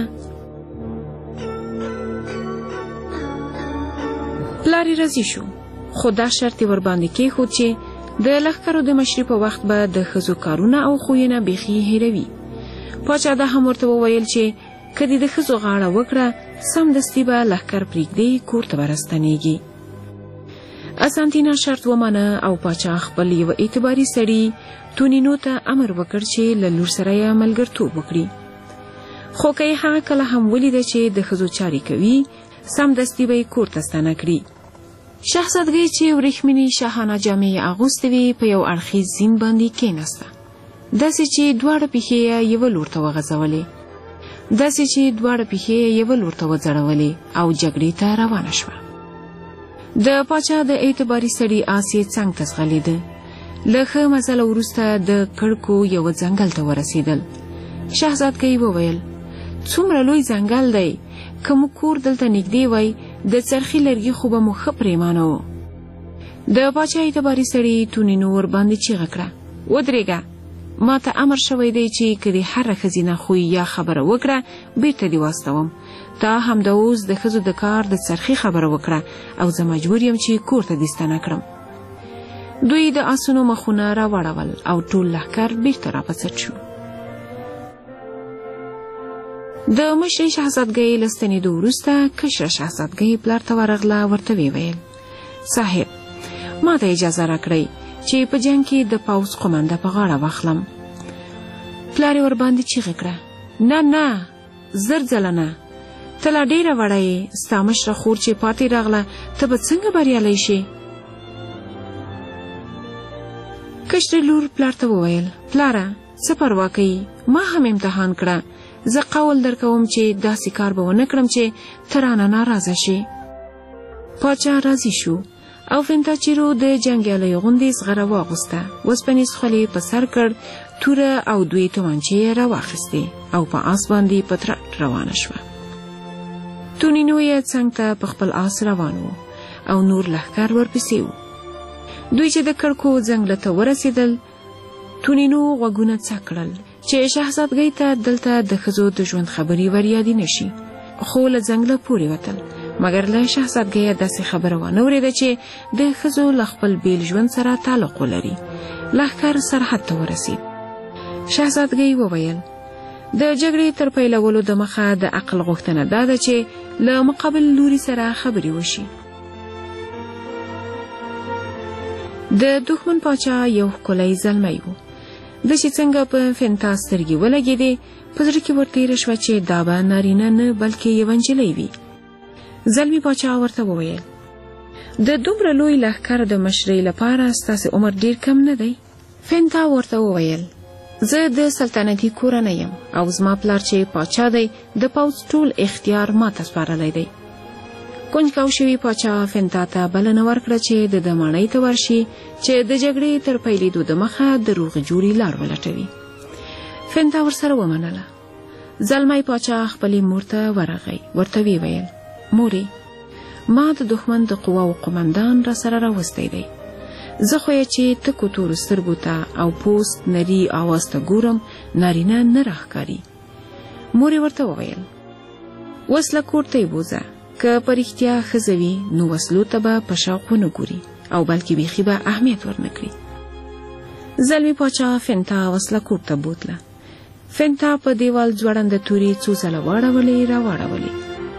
پلاری راضي شو خو دا شرط ور باندې کېښود چې د لښکرو د مشري په وخت به د ښځو کارونه او خویونه بیخي هیروي. پاچا دا هم ورته وویل چې که دې د ښځو غاړه وکړه سمدستي به لښکر پرېږدي کور ته به راستنېږي. اسانتینا شرط ومانه او پاچا خپل یو اعتباري سړي تونینو ته امر وکړ چې له لور سره یې ملګرتوب وکړي. خو که یې هغه کله هم ولیده چې د ښځو چارې کوي سمدستي به یې کور ته ستانه کړي. شهزادګۍ چې وریښمینې شاهانه جامې یې اغوستې وې په یو اړخیز زین باندې کېناسته، داسې چې دواړه پښې یې یوه لور ته وغځولې داسې چې دواړه پښې یې یوه لور ته وځړولې او جګړې ته روانه شوه. د پاچا د اعتباري سړي آس یې څنګ ته ځغلېده. له ښه مزله وروسته د کړکو یوه ځنګل ته ورسېدل. شهزادګۍ وویل څومره لوی ځنګل دی، که مو کور دلته نږدې وای د څرخي لرګي خو به مو ښه پرېمانه و. د پاچا اعتباري سړي تونینو ورباندې چیغه کړه ودرېږه، ما ته امر شوی دی چې که دې هره ښځینه خوی یا خبره وکړه بیرته دې واستوم. تا همدا اوس د ښځو د کار د څرخي خبره وکړه او زه مجبور یم چې کور ته دې ستنه کړم. دوی د آسونو مخونه راواړول او ټول لښکر بیرته راپڅټ شو. د مشرې شهزادګۍ له ستنېدو وروسته کشره شهزادګۍ پلار ته ورغله، ورته ویې ویل صاحب ما ته اجازه راکړئ چې په جنګ کې د پوځ قومنده په غاړه واخلم. پلار یې ورباندې چیغه کړه نه نه زر ځله نه، ته لا ډېره وړه یې، ستا مشره خور چې پاتې راغله ته به څنګه بریالی شې؟ کشرې لور پلار ته وویل پلاره څه پروا کوي، ما هم امتحان کړه، زه قول در کوم چې داسې کار به ونه کړم چې ته رانه ناراضه شې. پاچا راضي شو او فنتاچیرو د جنګیالیو غوندې زغره واغوسته، وسپنیز خولۍ په سر کړ، توره او دوې تومانچې یې راواخیستې او په آس باندې په ترټ روانه شوه. تونینو یې څنګ ته په خپل آس روان و او نور لښکر ورپسې و. دوی چې د کړکو ځنګله ته ورسېدل تونینو غوږونه څک کړل چې شهزادګۍ ته دلته د ښځو د ژوند خبرې وریادې نشي، خو له ځنګله پورې وتل، مګر له شهزادګۍ داسې خبره وانه اورېده چې د ښځو له خپل بیل ژوند سره تعلق ولري. لښکر سرحد ته ورسېد. شهزادګۍ وویل د جګړې تر پیلولو د مخه د عقل غوښتنه دا ده چې له مقابل لوري سره خبرې وشي. د دښمن پاچا یو ښکلی زلمی و. د چې څنګه په فنتا سترګې ولګېدې په زړه کې ورته تېره شوه چې دا به نارینه نه بلکې یوه نجلۍ وي. زلمي پاچا ورته وویل د دومره لوی لښکر د مشرۍ لپاره ستاسې عمر ډېر کم نه دی؟ فنتا ورته وویل زه د سلطنتي کورنۍ یم او زما پلار چې پاچا دی د پوځ ټول اختیار ما ته سپارلی دی. کنجکاو شوي پاچا فنتا ته بلنه ورکړه چې د ده ماڼۍ ته ورشي چې د جګړې تر پیلېدو د مخه د روغې جوړې لار ولټوي. فنتا ورسره ومنله. زلمی پاچا خپلې مور ته ورغی، ورته ویې ویل مورې ما د دښمن د قواو قومندان را سره راوستی دی، زه خو یې چې تکو تورو سترګو ته او پوست نري آواز ته ګورم نارینه نه راښکاري. مور یې ورته وویل وسله کور ته یې بوځه، که په رښتیا ښځه وي نو وسلو ته به په شوق ونه ګوري او بلکې بیخي به اهمیت ورنه کړي. زلمي پاچا فنتا وسله کور ته بوتله. فنتا په دیوال ځوړنده تورې څو ځله واړولې راواړولې.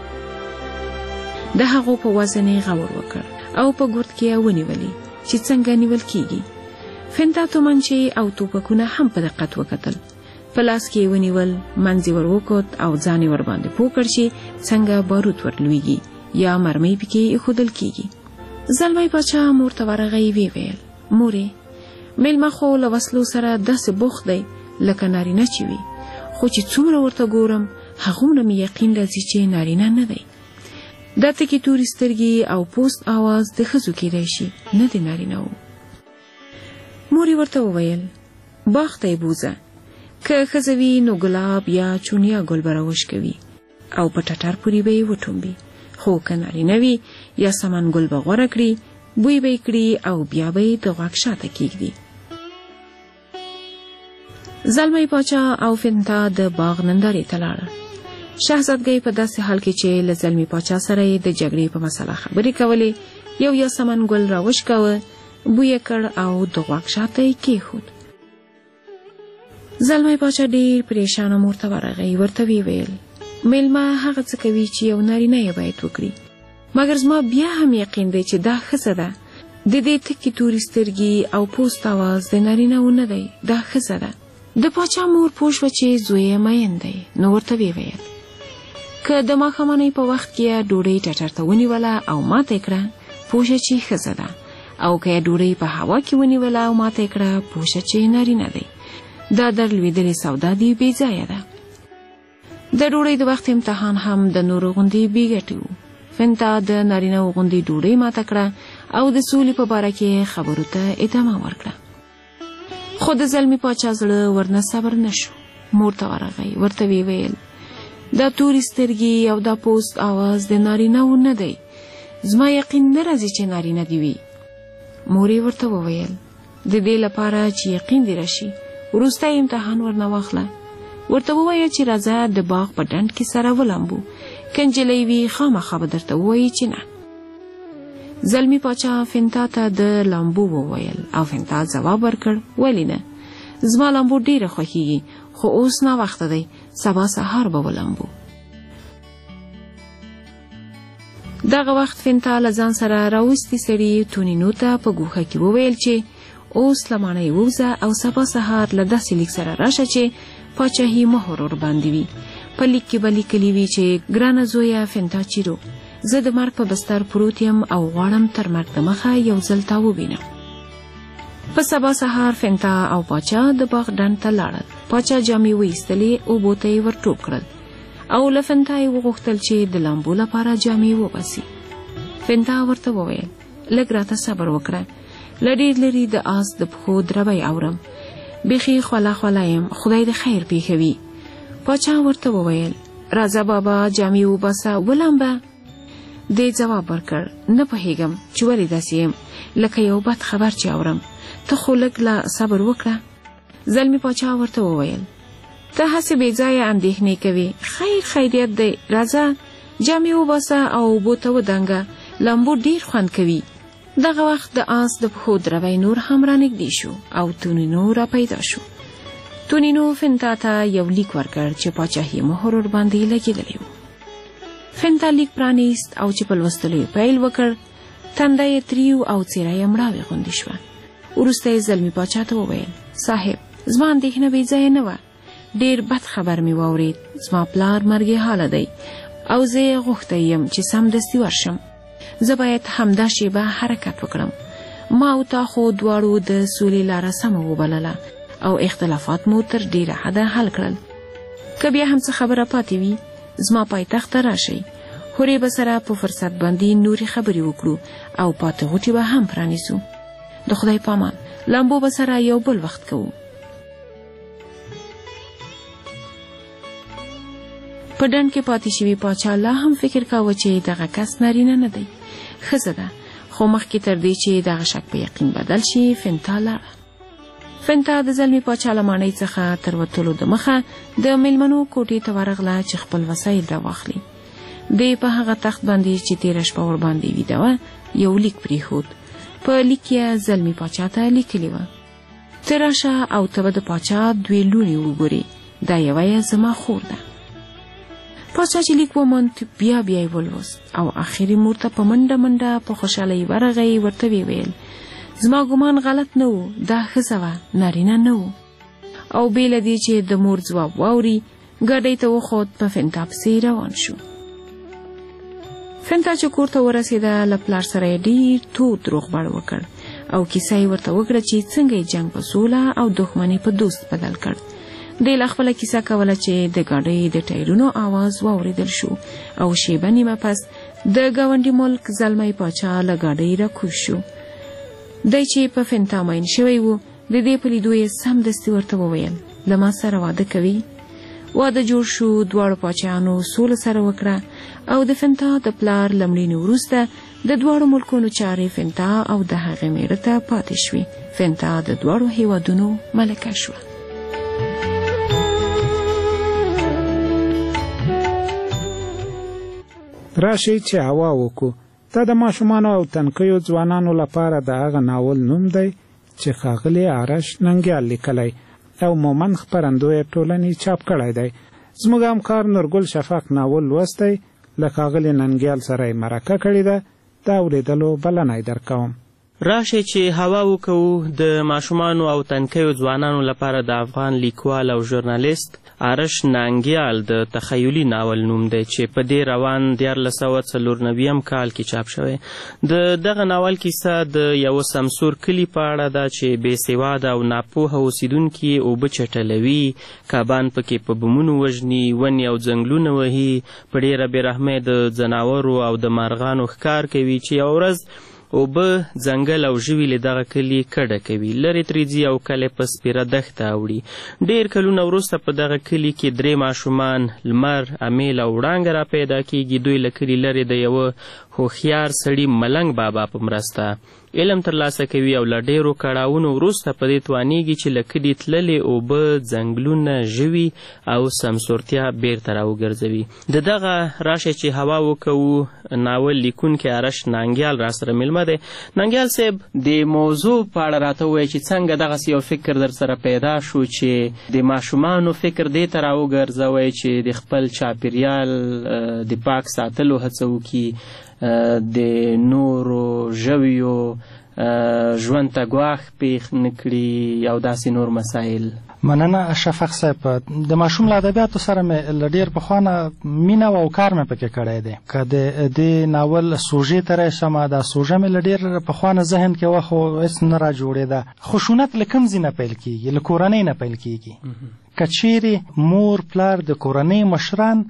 د هغو په وزن یې غور وکړ او په ګرد کې یې ونیولې چې څنګه نیول کیږي. فنتا تومانچې او توپکونه هم په دقت وکتل، په لاس کې یې ونیول، منځ یې ور وکوت او ځان یې ورباندې پوه کړ چې څنګه باروت ورلویږي یا مرمۍ پکې ایښودل کیږي. زلمی پاچا مور ته ورغی، ویې ویل مورې میلمه خو له وسلو سره داسې بوخت دی لکه نارینه چې وي، خو چې څومره ورته ګورم هغومره مې یقین راځي چې نارینه نه دی. دا تکې تورې سترګې او پوست آواز د ښځو کیدی شي، نه د نارینه و. مور یې ورته وویل باغ ته یې بوځه، که ښځه وي نو ګلاب یا چونیا ګل به راوشکوي او په ټټر پورې به یې وټومبي، خو که نارینه وي یا سمن ګل به غوره کړي، بوی به یې کړي او بیا به یې د غوږ شاته کیږدي. زلمی پاچا او فنتا د باغ نندارې ته لاړه. شهزادګۍ په داسې حال کې چې له زلمی پاچا سره یې د جګړې په مسله خبرې کولې یو یاسمن ګل راوشکاوه، بوی یې کړ او د غوږ شاته یې کېښود. زلمی پاچا ډېر پریشانه مور ته ورغی، ورته ویې ویل میلمه هغه څه کوي چې یو نارینه یې باید وکړي، مګر زما بیا هم یقین دی چې دا ښځه ده. د دې تکې تورې سترګې او پوست اواز د نارینه و نه دی، دا ښځه ده. د پاچا مور پوه شوه چې زوی یې مین دی، نو ورته ویې ویل که د ماښامنۍ په وخت کې یې ډوډۍ ټټر ته ونیوله او ماته یې کړه، پوه شه چې ښځه ده، او که یې ډوډۍ په هوا کې ونیوله او ماته یې کړه، پوه شه چې نارینه دی. دا در لوېدلې سودا دی بې ځایه ده. د ډوډۍ د وخت امتحان هم د نورو غوندې بې ګټې و. فنتا د نارینه و غوندې ډوډۍ ماته کړه او د سولې په باره کې خبرو ته ادامه ورکړه. خو د زلمی پاچا زړه ورنه صبر نشو. مور ته ورغی، ورته ویې ویل دا تورې سترګې او دا پوست اواز د نارینه و نه دی، زما یقین نه راځي چې نارینه دی وي. مور یې ورته وویل د دې لپاره چې یقین دې راشي وروستی امتحان ورنه واخله. ورته ووایه چې راځه د باغ په ډنډ کې سره ولامبو، که نجلۍ وي خامخا به درته ووایي چې نه. زلمی پاچا فنتا ته د لامبو وویل او فنتا ځواب ورکړ ولې نه، زما لامبو ډیره خوښیږي، خو اوس ناوخته دی، سبا سهار به ولامبو. دغه وخت فنتا له ځان سره راوستي سړي تونینو ته په ګوښه کې وویل چې اوس له ماڼۍ ووځه او سبا سهار له داسې لیک سره راشه چې پاچاهي مهر ور باندې وي. په لیک کې به لیکلي وي چې ګرانه زویه فنتا چیرو، زه د مرګ په بستر پروت یم او غواړم تر مرګ دمخه یو ځل تا ووینم. په سبا سهار فنتا او پاچا د باغ ډنډ ته لاړل. پاچا جامې وایستلې، اوبو ته یې ور ټوپ کړل او له فنتا یې وغوښتل چې د لامبو لپاره جامې وباسي. فنتا ورته وویل لږ راته صبر وکړه، له ډېر لرې د آس د پښو دربی اورم، بیخي خوله خوله یم، خدای د خیر پېښوي. پاچا ورته وویل راځه بابا جامې وباسه ولامبه. دې ځواب ورکړ نه پوهېږم چې ولې داسې یم، لکه یو بد خبر چې اورم، ته خو لږ لا صبر وکړه. زلمی پاچا ورته وویل ته هسې بې ځایه اندېښنې کوې، خیر خیریت دی، راځه جامې وباسه او اوبو ته ودانګه، لامبو ډېر خوند کوي. دغه وخت د آس د پښو دروی نور هم رانږدې شو او تونینو را پیدا شو. تونینو فنتا ته یو لیک ورکړ چې پاچاهي مهر ور باندې لګېدلی و. فنتا لیک پرانیست او چې په لوستلو یې پیل وکړ، تنده یې تریو او څېره یې مړاوې غوندې شوه. وروسته یې زلمی پاچا ته وویل صاحب زما اندېښنه بې ځایه نه وه، ډېر بد خبر مې واورېد، زما پلار مرګې حاله دی او زه یې غوښتی یم چې سمدستي ورشم. زه باید همدا شیبه حرکت وکړم. ما او تا خو دواړو د سولې لاره سمه وبلله او اختلافات مو تر ډېره حده حل کړل. که بیا هم څه خبره پاتې وي زما پایتخت ته راشئ، هورې به سره په فرصت باندې نورې خبرې وکړو او پاتې غوټې به هم پرانیسو. د خدای په امان، لامبو به سره یو بل وخت کوو. په ډنډ کې پاتې شوي پاچا لا هم فکر کاوه چې دغه کس نارینه نه دی، ښځه ده، خو مخکې تر دې چې دغه شک په یقین بدل شي فنتا لاړه. فنتا د زلمی پاچا له ماڼۍ څخه تر وتلو د مخه د میلمنو کوټې ته ورغله چې خپل وسایل راواخلي. دی په هغه تخت باندې چې تېره شپه ورباندې ویده وه یو لیک پرېښود. په لیک یې زلمی پاچا ته لیکلي وه ته راشه او ته به د پاچا دوې لوڼې وګورې، دا یوه یې زما خور ده. پاچا چې لیک وموند بیا بیا یې ولوست او اخر یې مور ته په منډه منډه په خوشحالۍ ورغی، ورته ویې ویل زما ګمان غلط نه و، دا ښځه وه، نارینه نه و. او بې له دې چې د مور ځواب واوري ګاډۍ ته وخوت، په فنتا پسې روان شو. فنتا چې کور ته ورسېده له پلار سره یې ډېر تود روغبړ وکړ او کیسه یې ورته وکړه چې څنګه یې جنګ په سوله او دښمني په دوست بدل کړ. دی له خپله کیسه کوله چې د ګاډۍ د ټایرونو آواز واورېدل شو او شیبه نیمه پس د ګاونډي ملک زلمی پاچا له ګاډۍ راکوز شو. دی چې په فنتا مین شوی و د دې په لیدو یې سمدستي ورته وویل له ما سره واده کوي. واده جوړ شو، دواړو پاچایانو سوله سره وکړه او د فنتا د پلار له مړینې وروسته د دواړو ملکونو چارې فنتا او د هغې میړه ته پاتې شوې. فنتا د دواړو هیوادونو ملکه شوه. راشي چې هوا وکړو. دا د ماشومانو او تنکیو ځوانانو لپاره د هغه ناول نوم دی چې ښاغلي آرش ننګیال لیکلی او مومند خپرندویه ټولنې چاپ کړی دی. زموږ همکار نورګل شفق ناول لوستی، له ښاغلي ننګیال سره یې مرکه کړې ده. د اورېدلو بلنه یې درکوم. راشئ چې هوا وکړو د ماشومانو او تنکیو ځوانانو لپاره د افغان لیکوال او ژورنالیست آرش ننګیال د تخیلي ناول نوم دی چې په دې روان دیارلس سوه څلور نویم کال کې چاپ شوی. د دغه ناول کیسه د یوه سمسور کلي په اړه ده چې بې سواده او ناپوهه اوسیدونکي اوبه چټلوي، کبان پکې په بمونو وژني، ونې او ځنګلونه وهي، په ډېره بېرحمۍ د ځناورو او د مارغانو ښکار کوي چې یوه ورځ اوبه ځنګل او ژوي له دغه کلي کډه کوي، لرې ترې ځي او کلی په سپیره دښته اوړي. ډېر کلونه وروسته په دغه کلي کې درې ماشومان لمر، امیل او وړانګه را پیدا کیږي. دوی له کلي لرې د یوه هوښیار سړي ملنګ بابا په مرسته علم ترلاسه کوي او له ډېرو کړاوونو وروسته په دې توانیږي چې له کلي تللې اوبه، ځنګلونه، ژوي او سمسورتیا بیرته راوګرځوي. د دغه راشه چې هوا وکوو ناول لیکونکی آرش ننګیال را سره مېلمه دی. ننګیال صاحب، د موضوع په اړه راته ووایه چې څنګه دغسې یو فکر در سره پیدا شو چې د ماشومانو فکر دې ته راوګرځوئ چې د خپل چاپېریال د پاک ساتلو هڅه وکړي، د نورو ژویو ژوند ته ګواښ پېښ نه کړي او داسې نور مسایل. مننه شفق صاحب. د ماشوم له ادبیاتو سره مې له ډېر پخوانه مینه او کار مې پکې کړی دی. که د دې ناول سوژې ته راشم، دا سوژه مې له ډېر پخوانه ذهن کې وه خو هېڅ نه را جوړېده. خشونت له کوم ځای نه پیل کېږي؟ له کورنۍ نه پیل کېږي. که چیرې مور پلار د کورنۍ مشران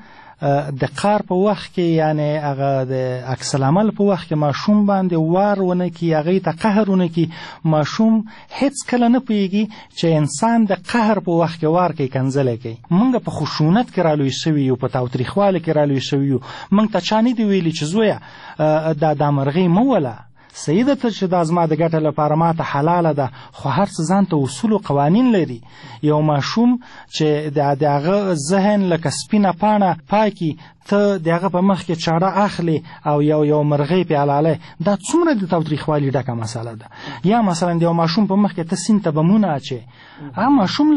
د قار په وخت کې، یعنی هغه د عکس العمل په وخت کې ماشوم باندې وار ونه کړي، هغې ته قهر ونه کړي، ماشوم هیڅ کله نه پوهېږي چې انسان د قهر په وخت کې وار کوي، کنځلی کوي. موږ په خشونت کې رالوی شوي یو، په تاوتریخوالي کې رالوی شوي یو. موږ ته چا نه دي ویلي چې زویه دا دا مرغۍ مه وله، صحیح ده ته چې دا زما د ګټه لپاره ما ته حلاله ده، خو هر څه ځان ته اصول و قوانین لري. یو ماشوم چې د هغه ذهن لکه سپینه پاڼه پاکي، ته د هغه په مخ کې چاړه اخلي او یو یو مرغۍ پې حلالوي، دا څومره د تاوتریخوالي ډکه مسله ده. یا مثلا د یو ماشوم په مخ کې ته سیند ته بمونه اچې، هغه ماشوم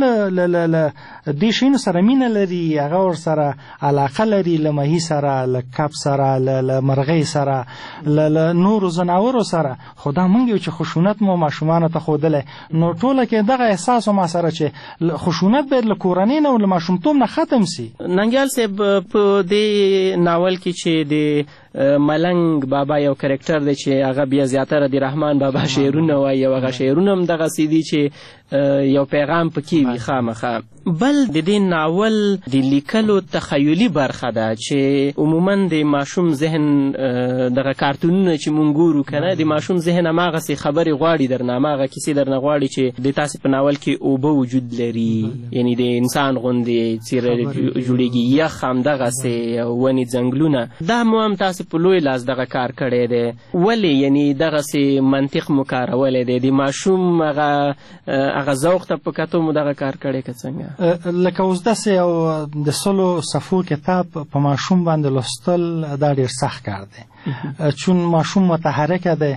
له دې شیانو سره مینه لري، هغه ورسره علاقه لري، له ماهي سره، له کب سره، له مرغۍ سره، له نورو ځناورو سره. خو دا موږ یو چې خشونت مو ماشومانو ته ښودلی، نو ټوله کې دغه احساس و ما سره چې خشونت باید له کورنۍ نه او له ماشومتوب نه ختم سي. ننګیال صاحب، په دې ناول کې چې د ملنګ بابا یو کرکټر دی چې هغه بیا زیاتره د رحمان بابا شعرونه وایي او هغه شعرونه هم دغسې دي چې یو پیغام پکې وي خامخا. بل د دې ناول د لیکلو تخیلي برخه ده چې عموما د ماشوم ذهن دغه کارتونونه چې مونږ ګورو که نه، د ماشوم ذهن هماغسې خبرې غواړي درنه، هماغه کیسې درنه غواړي چې د تاسې په ناول کې اوبه وجود لري، یعنی د انسان غوندې څیره جوړېږي، یخ همدغسې ونې ځنګلونه. دا مو هم تاسې په لوی لاس دغه کار کړی دی. ولې یعنی دغسې منطق مو کارولی دی؟ د ماشوم هغه هغه ذوق ته په کتو مو دغه کار کړی که څنګه؟ لکه اوس داسې یو د سلو صفحو کتاب په ماشوم باندې لوستل دا ډېر سخت کار دی، چون ماشوم متحرکه دی،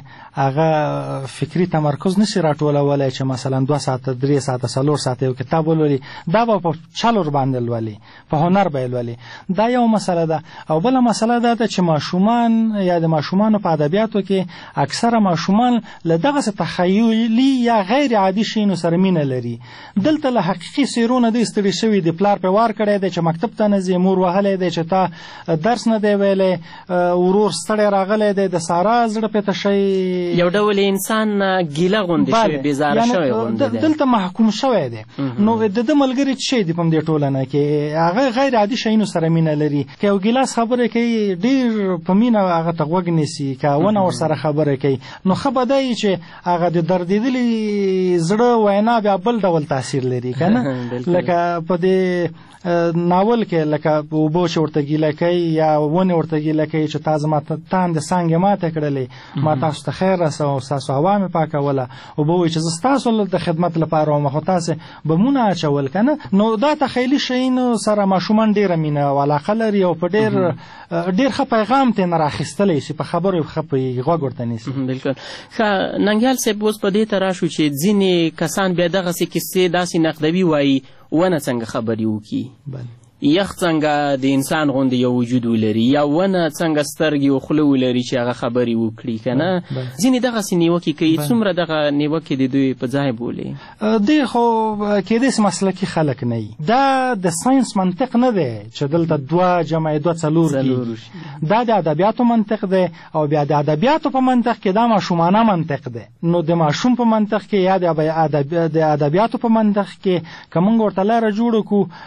هغه فکري تمرکز نشي راټولولی چې مثلا دوه ساعته، درې ساعته، څلور ساعته یو کتاب ولولي. دا به په چلور باندې لولي، په هنر به یې لولي. دا یو مسله ده. او بله مسله دا ده چې ماشومان یا د ماشومانو په ادبیاتو کې اکثره ماشومان له دغسې تخیلي یا غیر عادي شیانو سره مینه لري. دلته له حقیقي څیرونه دی ستړي شوي، د پلار پې وار کړی دی چې مکتب ته نه ځې، مور وهلی دی چې تا درس نه دی ویلی، ورور ستړی راغلی دی، د سارا زړه پې تشی، یو ډول انسان ګیله غوندې شوی، بیزاره شوی غوندې دی، دلته محکوم شوی دی. نو د ده ملګري څه شی دی په همدې ټولنه کې؟ هغه غیر عادي شیانو سره مینه لري. که یو ګیلاس خبرې کوي، ډېر په مینه هغه ته غوږ نیسي. که ونه ورسره خبرې کوي، نو ښه به دی چې هغه د دردېدلي زړه وینا بیا بل ډول تاثیر لري که نه؟ لکه په دې ناول کې لکه اوبه چې ورته ګیله کوي یا ونې ورته ګیله کوي چې تا زما تاندې څانګې ماتې کړلې ما تاسو ته خیر رسوه او ستاسو هوا مې پاکوله او به وایي چې زه ستاسو د خدمت لپاره وم خو تاسې بمونه اچول که نه. نو دا تخیلي شیانو سره ماشومان ډېره مینه او علاقه لري او په ډېر ډېر ښه پیغام ترېنه راخیستلی شي، په خبرو ښه پوهېږي، غوږ ورته نیسي. بلکل. ښه ننګیال صاحب اوس په دې ته راشو چې ځینې کسان بیا دغسې کیسې داسې نقدوي وایي ونه څنګه خبرې وکړي، یخ څنګه د انسان غوندې یو وجود ولري، یا ونه څنګه سترګې او خوله ولري چې هغه خبرې وکړي که نه. ځینې دغسې نیوکې کوي. څومره دغه نیوکې د دوی په ځای بولې؟ دوی خو کېدای سي مسلکي خلک نه وي. دا د ساینس منطق نه دی چې دلته دوه جمع دوه څلور کېږي. دا د ادبیاتو منطق دی او بیا د ادبیاتو په منطق کې دا ماشومانه منطق دی. نو د ماشوم په منطق کې یا د ادبیاتو په منطق کې که موږ ورته لاره جوړه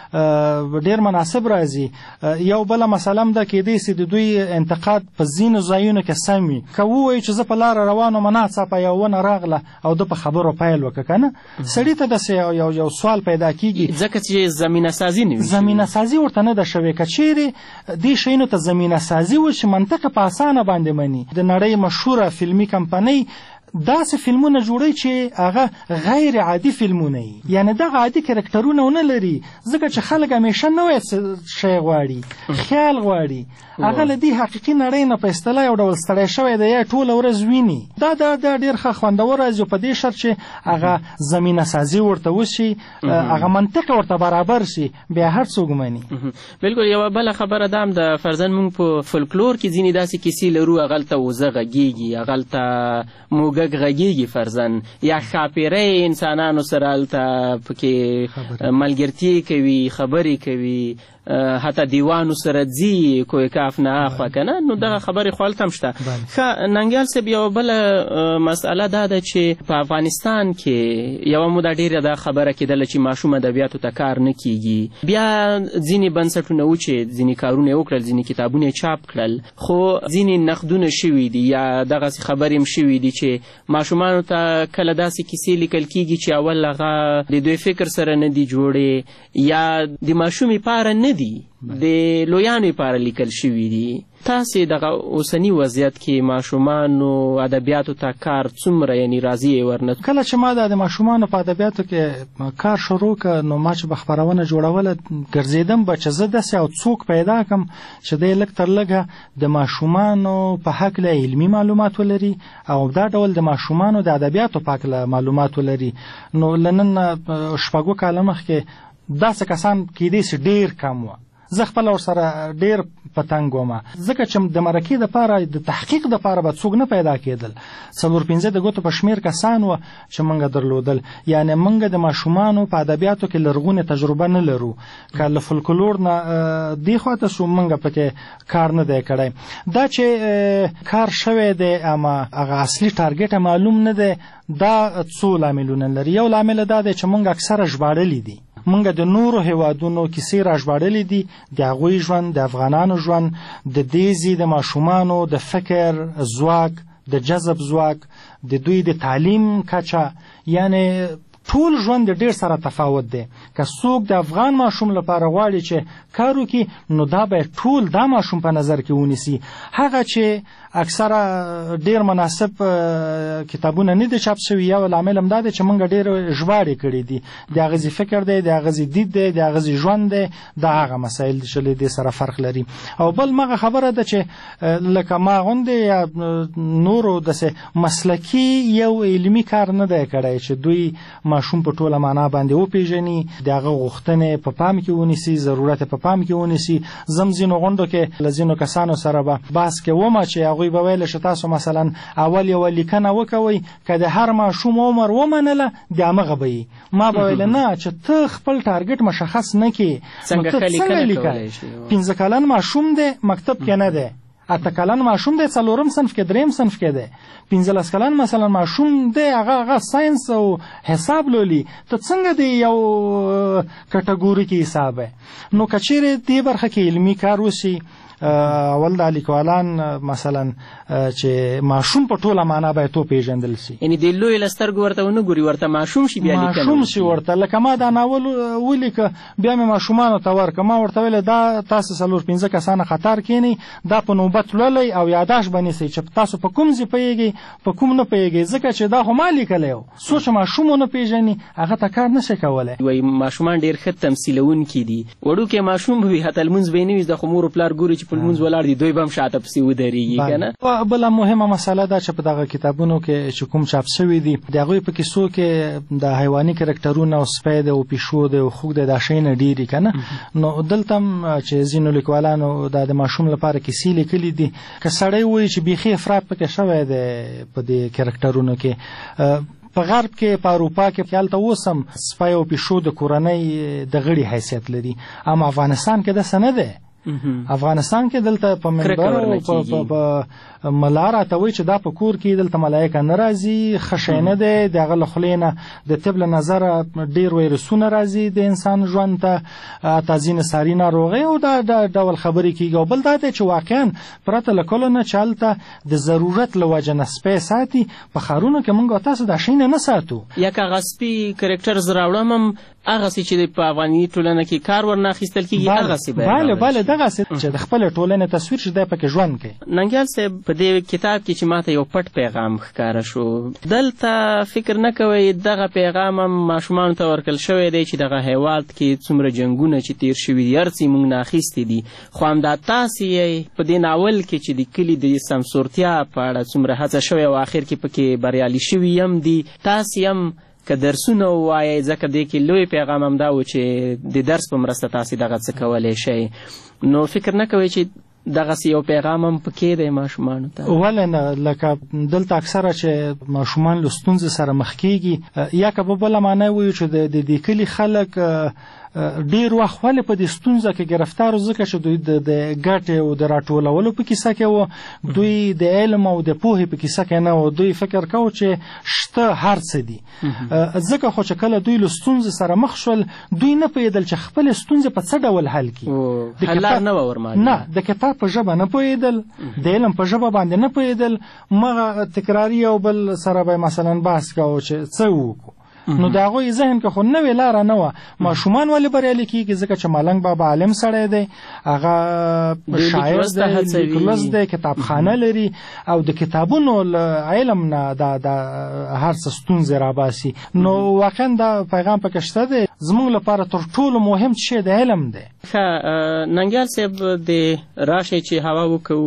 کړو ډېر مناسب راځي. یو بله مسله هم ده کېدای سي د دوی انتقاد په ځینو ځایونو کې سم وي. که ووایي چې زه په لاره روان وم ناڅاپه یو ونه راغله او ده په خبرو پیل وکړه که نه، سړي ته داسې یو یو سوال پیدا کېږي ځکه چې زمینه سازي نه وي. زمینه سازي ورته نه ده شوې. که چیرې دې شیانو ته زمینه سازي وشي منطق په اسانه باندې مني. د نړۍ مشهوره فلمي کمپنۍ داسې فلمونه جوړوي چې هغه غیر عادي فلمونه وي، یعنې دغه عادي کرکټرونه ونه لري، ځکه چې خلک همیشه نوی شی غواړي، خیال غواړي. هغه له دې حقیقي نړۍ نه په اصطلاح یو ډول ستړی شوی دی یا ټوله ورځ ویني. دا دا دا ډېر ښه خوندور راځي په دې شرط چې هغه زمینه سازي ورته وشي، هغه منطق ورته برابر شي، بیا هر څوک مني. بلکل. یوه بله خبره دا هم د فرضاً موږ په فولکلور کې ځینې داسې کیسې لرو هغلته وزه غږېږي، هغلته موږک غږېږي فرضاً، یا ښاپېرۍ انسانانو سره هلته پکې ملګرتي کوي، خبرې کوي، حتی دیوانو سره ځي کوی کاف نه اخوا که نه. نو دغه خبرې خو هلته هم شته. ښه ننګیال صاحب یوه بله مسئله دا ده چې په افغانستان کې یوه موده ډېره دا خبره کېدله چې ماشوم ادبیاتو ته کار نه کېږي. بیا ځینې بنسټونه و چې ځینې کارونه یې وکړل، ځینې کتابونه یې چاپ کړل، خو ځینې نقدونه شوي دي یا دغسې خبرې هم شوي دي چې ماشومانو ته کله داسې کیسې لیکل کېږي چې اول هغه د دوی فکر سره نه دي جوړې یا د ماشومې پاره نه دي، د لویانو لپاره لیکل شوي دي. تاسې دغه اوسني وضعیت کې ماشومانو ادبیاتو ته کار څومره یعنې راضي یې ورنه؟ کله چې ما د ماشومانو په ادبیاتو کې کار شروع کړ نو ما چې به خپرونه جوړوله ګرځېدم به چې زه داسې یو څوک پیدا کړم چې دی لږ تر لږه د ماشومانو په هکله علمي معلومات ولري او دا ډول د ماشومانو د ادبیاتو په هکله معلومات ولري. نو له نن شپږو کاله مخکې داسې کسان کېدای سي ډېر کم وه. زه خپله ورسره ډېر په تنګ ومه ځکه چې د مرکې دپاره د تحقیق دپاره به څوک نه پیدا کېدل. څلور پنځه د ګوتو په شمېر کسان وه چې موږ درلودل. یعنې موږ د ماشومانو په ادبیاتو کې لرغونې تجربه نه لرو. که له فولکلور نه دې خواته شو موږ پکې کار نه دی کړی. دا چې کار شوی دی اما هغه اصلي ټارګټ معلوم نه دی. دا څو لاملونه لري. یو لامل دا دی چې موږ اکثره ژباړلي دي. موږ د نورو هیوادونو کیسې را ژباړلې دي، د هغوی ژوند، د افغانانو ژوند، د دې ځي د ماشومانو د فکر ځواک، د جذب ځواک، د دوی د تعلیم کچه، یعنې ټول ژوند ډېر سره تفاوت دی. که څوک د افغان ماشوم لپاره غواړي چې کار وکړي نو دا به ټول دا ماشوم په نظر کې ونیسي. هغه چې اکثره ډېر مناسب کتابونه نه دي چاپ شوي، یو لامل هم دا دی چې موږ ډېر ژباړې کړي دي. د هغځې فکر دی، د هغځې دید دی، د هغځې ژوند دی، دا هغه مسایل دي چې له دې سره فرق لري. او بل مغه خبره ده چې لکه ما غوندې یا نورو داسې مسلکي یو علمي کار نه دی کړی چې دوی ماشوم په ټوله معنا باندې وپېژني، د هغه غوښتنې په پام کې ونیسي، ضرورت په پام کې ونیسي. زم ځینو غونډو کې له ځینو کسانو سره به بحث کومه چې هغوی به ویل چې تاسو مثلا اول یوه لیکنه وکوئ، که د هر ماشوم عمر ومنله د همغه به یي. ما به ویل نه، چې ته خپل ټارګټ مشخص نه کړې نو ته څنګه لیکلی؟ پنځه کلن ماشوم دی مکتب کې نه دی، اته کلن ماشوم دی څلورم صنف کې، دریم صنف کې دی، پنځلس کلن مثلا ماشوم دی هغه هغه ساینس او حساب لولي، ته څنګه دی یو کټګوري کې حساب؟ نو که چیرې دې برخه کې علمي کار وشي اول د لیکوالان مثلا چې ماشوم په ټوله معنا باید تو پیژندل شي، یعنی د لوی لسترګ ورته ونه ګوري، ورته ماشوم شي بیا لیکنه ماشوم شي ورته. لکه ما دا ناول ولیک بیا مې ماشومانو ته ورک، ما ورته ویل دا تاسو څلور پنځه کسانه خطر کینی، دا په نوبت لولئ او یاداش بنیسئ چې تاسو په کوم ځای پیږئ په کوم نه پیږئ، ځکه چې دا خو ما لیکلی و. څو چې ماشوم ونه پیژني هغه ته کار نشي کولی. وایي ماشومان ډېر ښه تمثیلونکي دي، وړوکی ماشوم به وي حتی لمونځ به یې نه وي، د خو مور و پلار ګوري چې په لمونځ ولاړ دي، دوی به هم شاته پسې ودرېږي که نه. بله مهمه مسله ده چې په دغه کتابونو کې چې کوم چاپ شوي دي د هغوی په کیسو کې د حیواني کرکټرونه او سپی دی او پیشو دی او خوږ دی دا شیونه ډېر دي که نه. نو دلته هم چې ځینو لیکوالانو دا د ماشوم لپاره کیسې لیکلي دي، که سړی وایي چې بیخي افراط پکې شوی دی په دې کرکټرونو کې. په غرب کې په اروپا کې هلته اوس هم سپی او پیشو د کورنۍ د غړي حیثیت لري، اما افغانستان کې داسې نه دی. افغانستان کې دلته په منبر په ملا راته وایي چې دا په کور کې دلته ملایکه نه راځي، ښه شی نه دی، د هغه له خولې نه د طب له نظره ډېر ویروسونه راځي د انسان ژوند ته، حتی ځینې ساري ناروغۍ او دا ډول خبرې کېږي. او بل دا دی چې واقعا پرته له کلو نه چې هلته د ضرورت له وجې نه سپی ساتي، په ښارونو کې موږ تاسو دا شی نه ساتو. یا که هغه سپي کرکټر زه راوړم هم هغسې چې په افغاني ټولنه کې کار ورنه اخیستل کېږي هغسې باید بله بله دغسې چې د خپلې ټولنې تصویر چې دی پکې ژوند کوي. ننګیال صاحب په دې کتاب کې چې ماته یو پټ پیغام ښکاره شو، دلته فکر نه کوئ دغه پیغام هم ماشومانو ته ورکړل شوی دی چې دغه هیواد کې څومره جنګونه چې تیر شوي دي هر څه یې موږ نه اخیستي دي، خو همدا تاسې یې په دې ناول کې چې د کلي د سمسورتیا په اړه څومره هڅه شوې او آخر کې پکې بریالي شوي هم دي، تاسې هم که درسونه ووایئ، ځکه دې کې لوی پیغام هم دا و چې د درس په مرسته تاسې دغه څه کولی شئ، نو فکر نه کوئ چې دغسې یو پیغام هم پکې دی ماشومانو ته؟ ولې نه، لکه دلته اکثره چې ماشومان له ستونزې سره مخ کېږي، یا که په بله معنی وایو چې د دې کلي خلک ډېر وخت ولې په دې ستونزه کې ګرفتار و، ځکه چې دوی د ګټې او د راټولولو په کیسه کې و، دوی د علم او د پوهې په کیسه کې نه و، دوی فکر کوو چې شته هر څه دي. ځکه خو چې کله دوی له ستونزې سره مخ شول دوی نه پوهېدل چې خپلې ستونزې په څه ډول حل کړي، حل لار نه وه ورمعلومه، نه د کتاب په ژبه نه پوهېدل، د علم په ژبه باندې نه پوهېدل، مغه تکراري او بل سره به مثلا بحث کوو چې څه وکړو. نو د هغوی ذهن کې خو نوې لاره نه وه. ماشومان ولې بریالي کېږي؟ ځکه چې ملنګ بابا عالم سړی دی، هغه شاعر دی، لیکلوس دی، کتابخانه لري او د کتابونو له علم نه دا هر څه ستونزې راباسي. نو واقعا دا پیغام پکې شته دی. زموږ لپاره تر ټولو مهم شی د علم دی. ښه ننګیال صاحب د راشئ چې هوا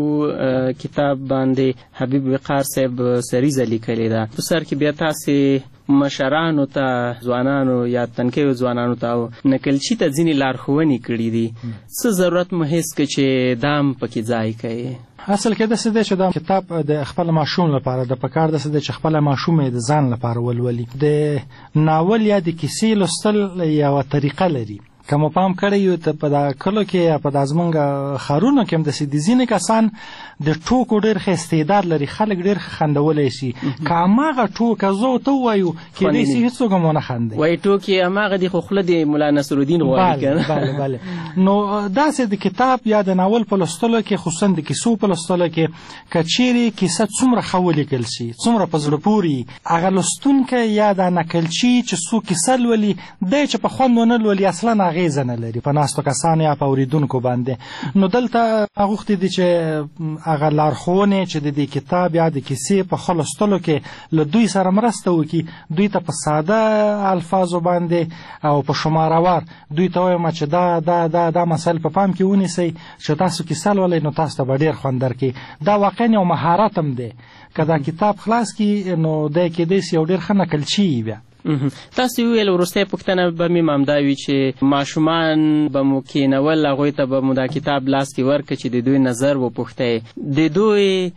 وکړو کتاب باندې حبیب وقار صاحب سریزه لیکلې ده، په سر کې بیا تاسې مشرانو ته، ځوانانو یا تنکیو ځوانانو ته او نکلچي ته ځینې لارښوونې کړي دي، څه ضرورت مو حس که چې دام پکې ځای کوي؟ اصل کې داسې دی چې دا کتاب د خپل ماشوم لپاره د پکار داسې دی چې خپل ماشوم د ځان لپاره ولولي. د ناول یا د کیسې لوستل یوه طریقه لري. که مو پام کړی یو ته په دا کلو کې یا په دا زمونږ ښارونو کې هم داسې د ځینې کسان د ټوکو ډېر ښه استعداد لري، خلک ډېر ښه خندولی شي، که هماغه ټوکه زه ورته ووایو کېدای شي هېڅوک هم ونه خندي، وایي ټوکې هماغه دي خو خوله د ملا نصرالدین غواړي که نه. بله بله نو داسې د کتاب یا د ناول په لوستلو کې، خصوصا د کیسو په لوستلو کې، که چیرې کیسه څومره ښه ولیکل شي، څومره په زړه پورې، هغه لوستونکی یا دا نکلچي چې څوک کیسه لولي دی چې په خوند ونه لولي اصلا اغېزه نه لري په ناستو کسانو یا په اورېدونکو باندې. نو دلته غوښتي دي چې هغه لارښوونې چې د دې کتاب یا د کیسې په ښه لوستلو کې له دوی سره مرسته وکړي، دوی ته په ساده الفاظو باندې او په شماروار دوی ته وایم چې دا دا دا دا مسایل په پام کې ونیسئ چې تاسو کیسه لولئ نو تاسو ته به ډېر خوند درکړي. دا واقعا یو مهارت هم دی. که دا کتاب خلاص کړي نو دی کېدای شي یو ډېر ښه نکلچي وي. بیا تاسو ویل وروستۍ پوښتنه به مې همدا وي چې ماشومان به مو کېنول، هغوی ته به مو دا کتاب لاس کې ورکړه چې د دوی نظر وپوښتئ، د دوی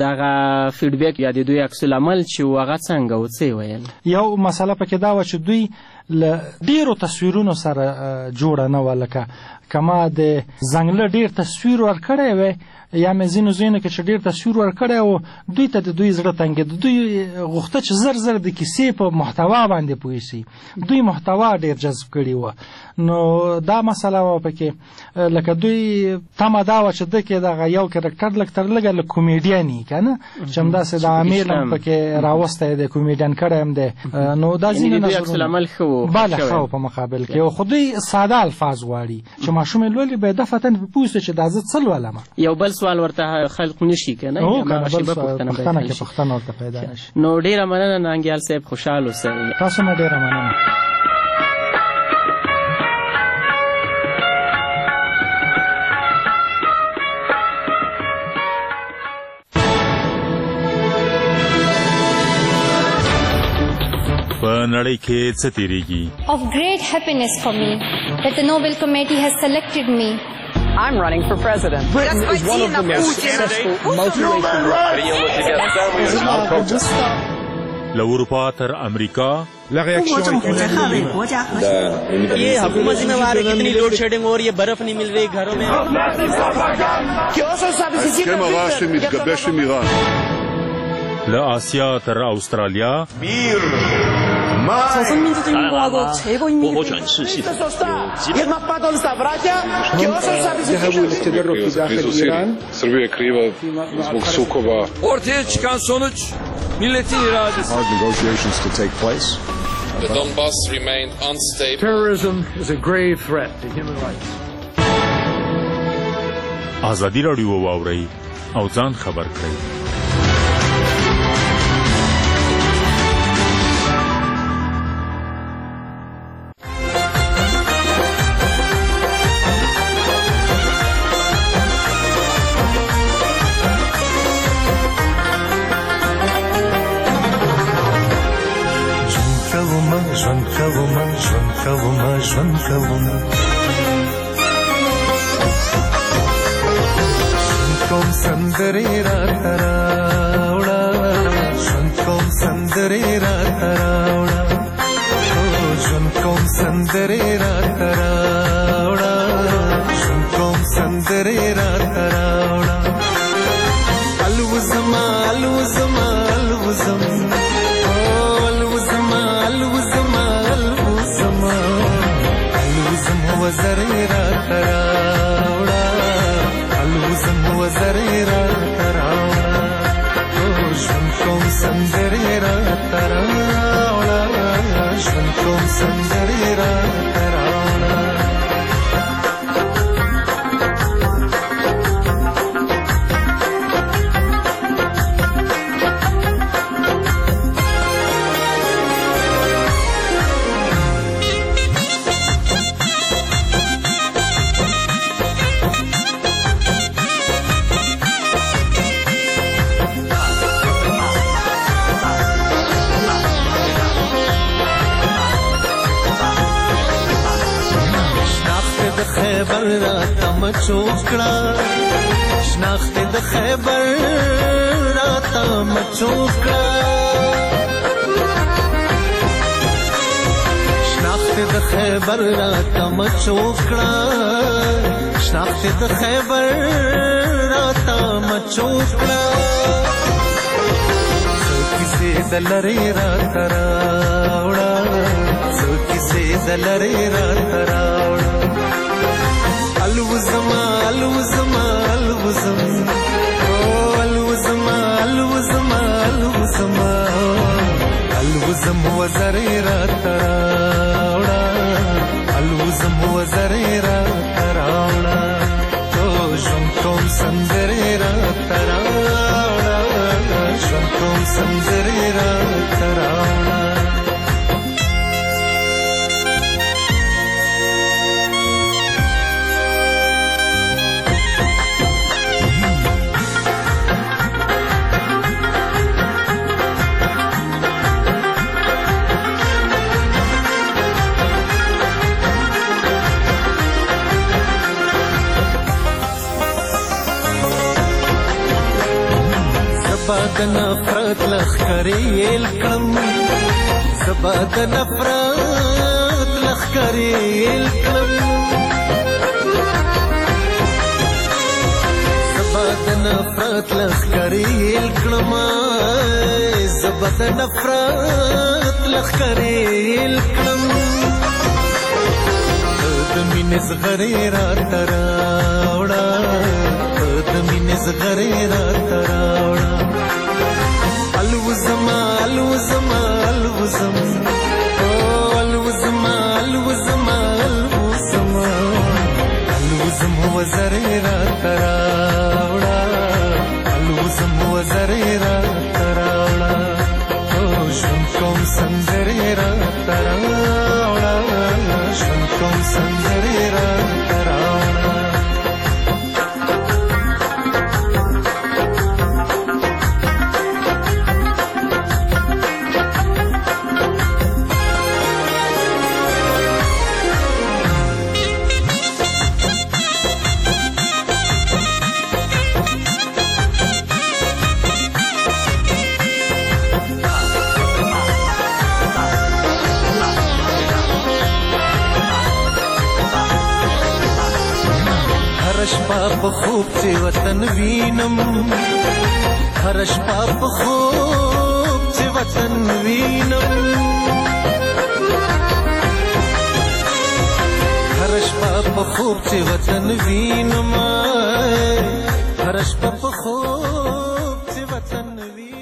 دغه فیډبیک یا د دوی عکس العمل چې و هغه څنګه و، څه یې ویل؟ یو مسله پکې دا وه چې دوی له ډېرو تصویرونو سره جوړه نه وه. لکه که ما د ځنګله ډېر تصویر ورکړی وی یا مې ځینو ځایونو کې چې ډېر تصویر ورکړی و دوی ته د دوی زړه تنګېده. دوی غوښته چې زر زر د کیسې په محتوا باندې پوه شي. دوی محتوا ډېر جذب کړي وه. نو دا مسله وه پکې، لکه دوی تمه دا وه چې ده کې دغه یو کرکټر لږ تر لږه لږ کومیډین وي که نه، چې همداسې د عامل هم پکې راوستی دی، کومیډین کړی هم دی. نو دا ځینې نظرونه بله ښه و په مقابل کې. خو دوی ساده الفاظ غواړي چې ماشوم یې لولي باید دفتن په پوه سي چې دا زه څه لولم. یو بل سوال ورته خلق نشي که نه، پوښتنه کې پوښتنه ورته پیدا نشي. نو ډېره مننه نانګیال صاحب، خوشحال اوسئ. تاسو نه ډېره مننه. په نړۍ کې څه تیریږي؟ Of great happiness for me that the Nobel Committee has selected me. I'm running for president. Britain is one of the most successful multiracial countries. له اروپا تر امریکا ये हुकूमत जिम्मेवार है, कितनी load shedding हो रही है, बर्फ नहीं मिल रही घरों में. له آسیا تر استرالیا وهو转世系统 Srbija je kriva zbog sukoba. Ortaya çıkan sonuç milletin iradesi. Negotiations to take place. The Donbass remained unstable. Terrorism is a grave threat to human rights. ازادي راډیو واورئ او ځان خبر کړئ. ژوند کوم ژوند کوم ژوند کوم کوم سندرې راته راوړه ژوند کوم سندرې راته راوړه ژوند کوم سندرې راته راوړه ژوند کوم سندرې راته راوړه الوزما الوزما الوزم وزرې راته راوړه الوزم وزرې راته راوړه ژوند کوم سندرې راته راوړه ژوند کوم سندرې راته راوړه خیبر راته مچوک کړه شناخت د خیبر راته مچوک کړه شناخت د خیبر راته مچوک کړه شناخت د خیبر راته مچوک کړه څو کیسې د لرې راته راوړه څو کیسې د لرې راته راوړه الوزما الوزما الوزم الوزما الوزما الوزما الوزم وزرې راته راوړه الوزم وزرې راته راوړه ژوند کوم سندرې راته راوړه ژوند کوم سندرې راته راوړه زبا د نفرت لخکرې الکم زبا د نفرت لخکرې الکم زبا د نفرت لخکریل کړما زبه د نفرت لخکریل کړم د مینې زغرې راته راوړه د مینې زغرې راته راوړه الوزما الوزما الوزم الوزما الوزما الوزما الوزم وزرې راته راوړه الوزم وزرې راته راوړه ژوند کوم سندرې راته راوړه ژوند کوم سندرې راته راوړه هر شپه په خوب چې وطن وینم هر شپه په خوب چې وطن وینم هر شپه په خوب چې وطن وینم هر شپه په خوب چې وطن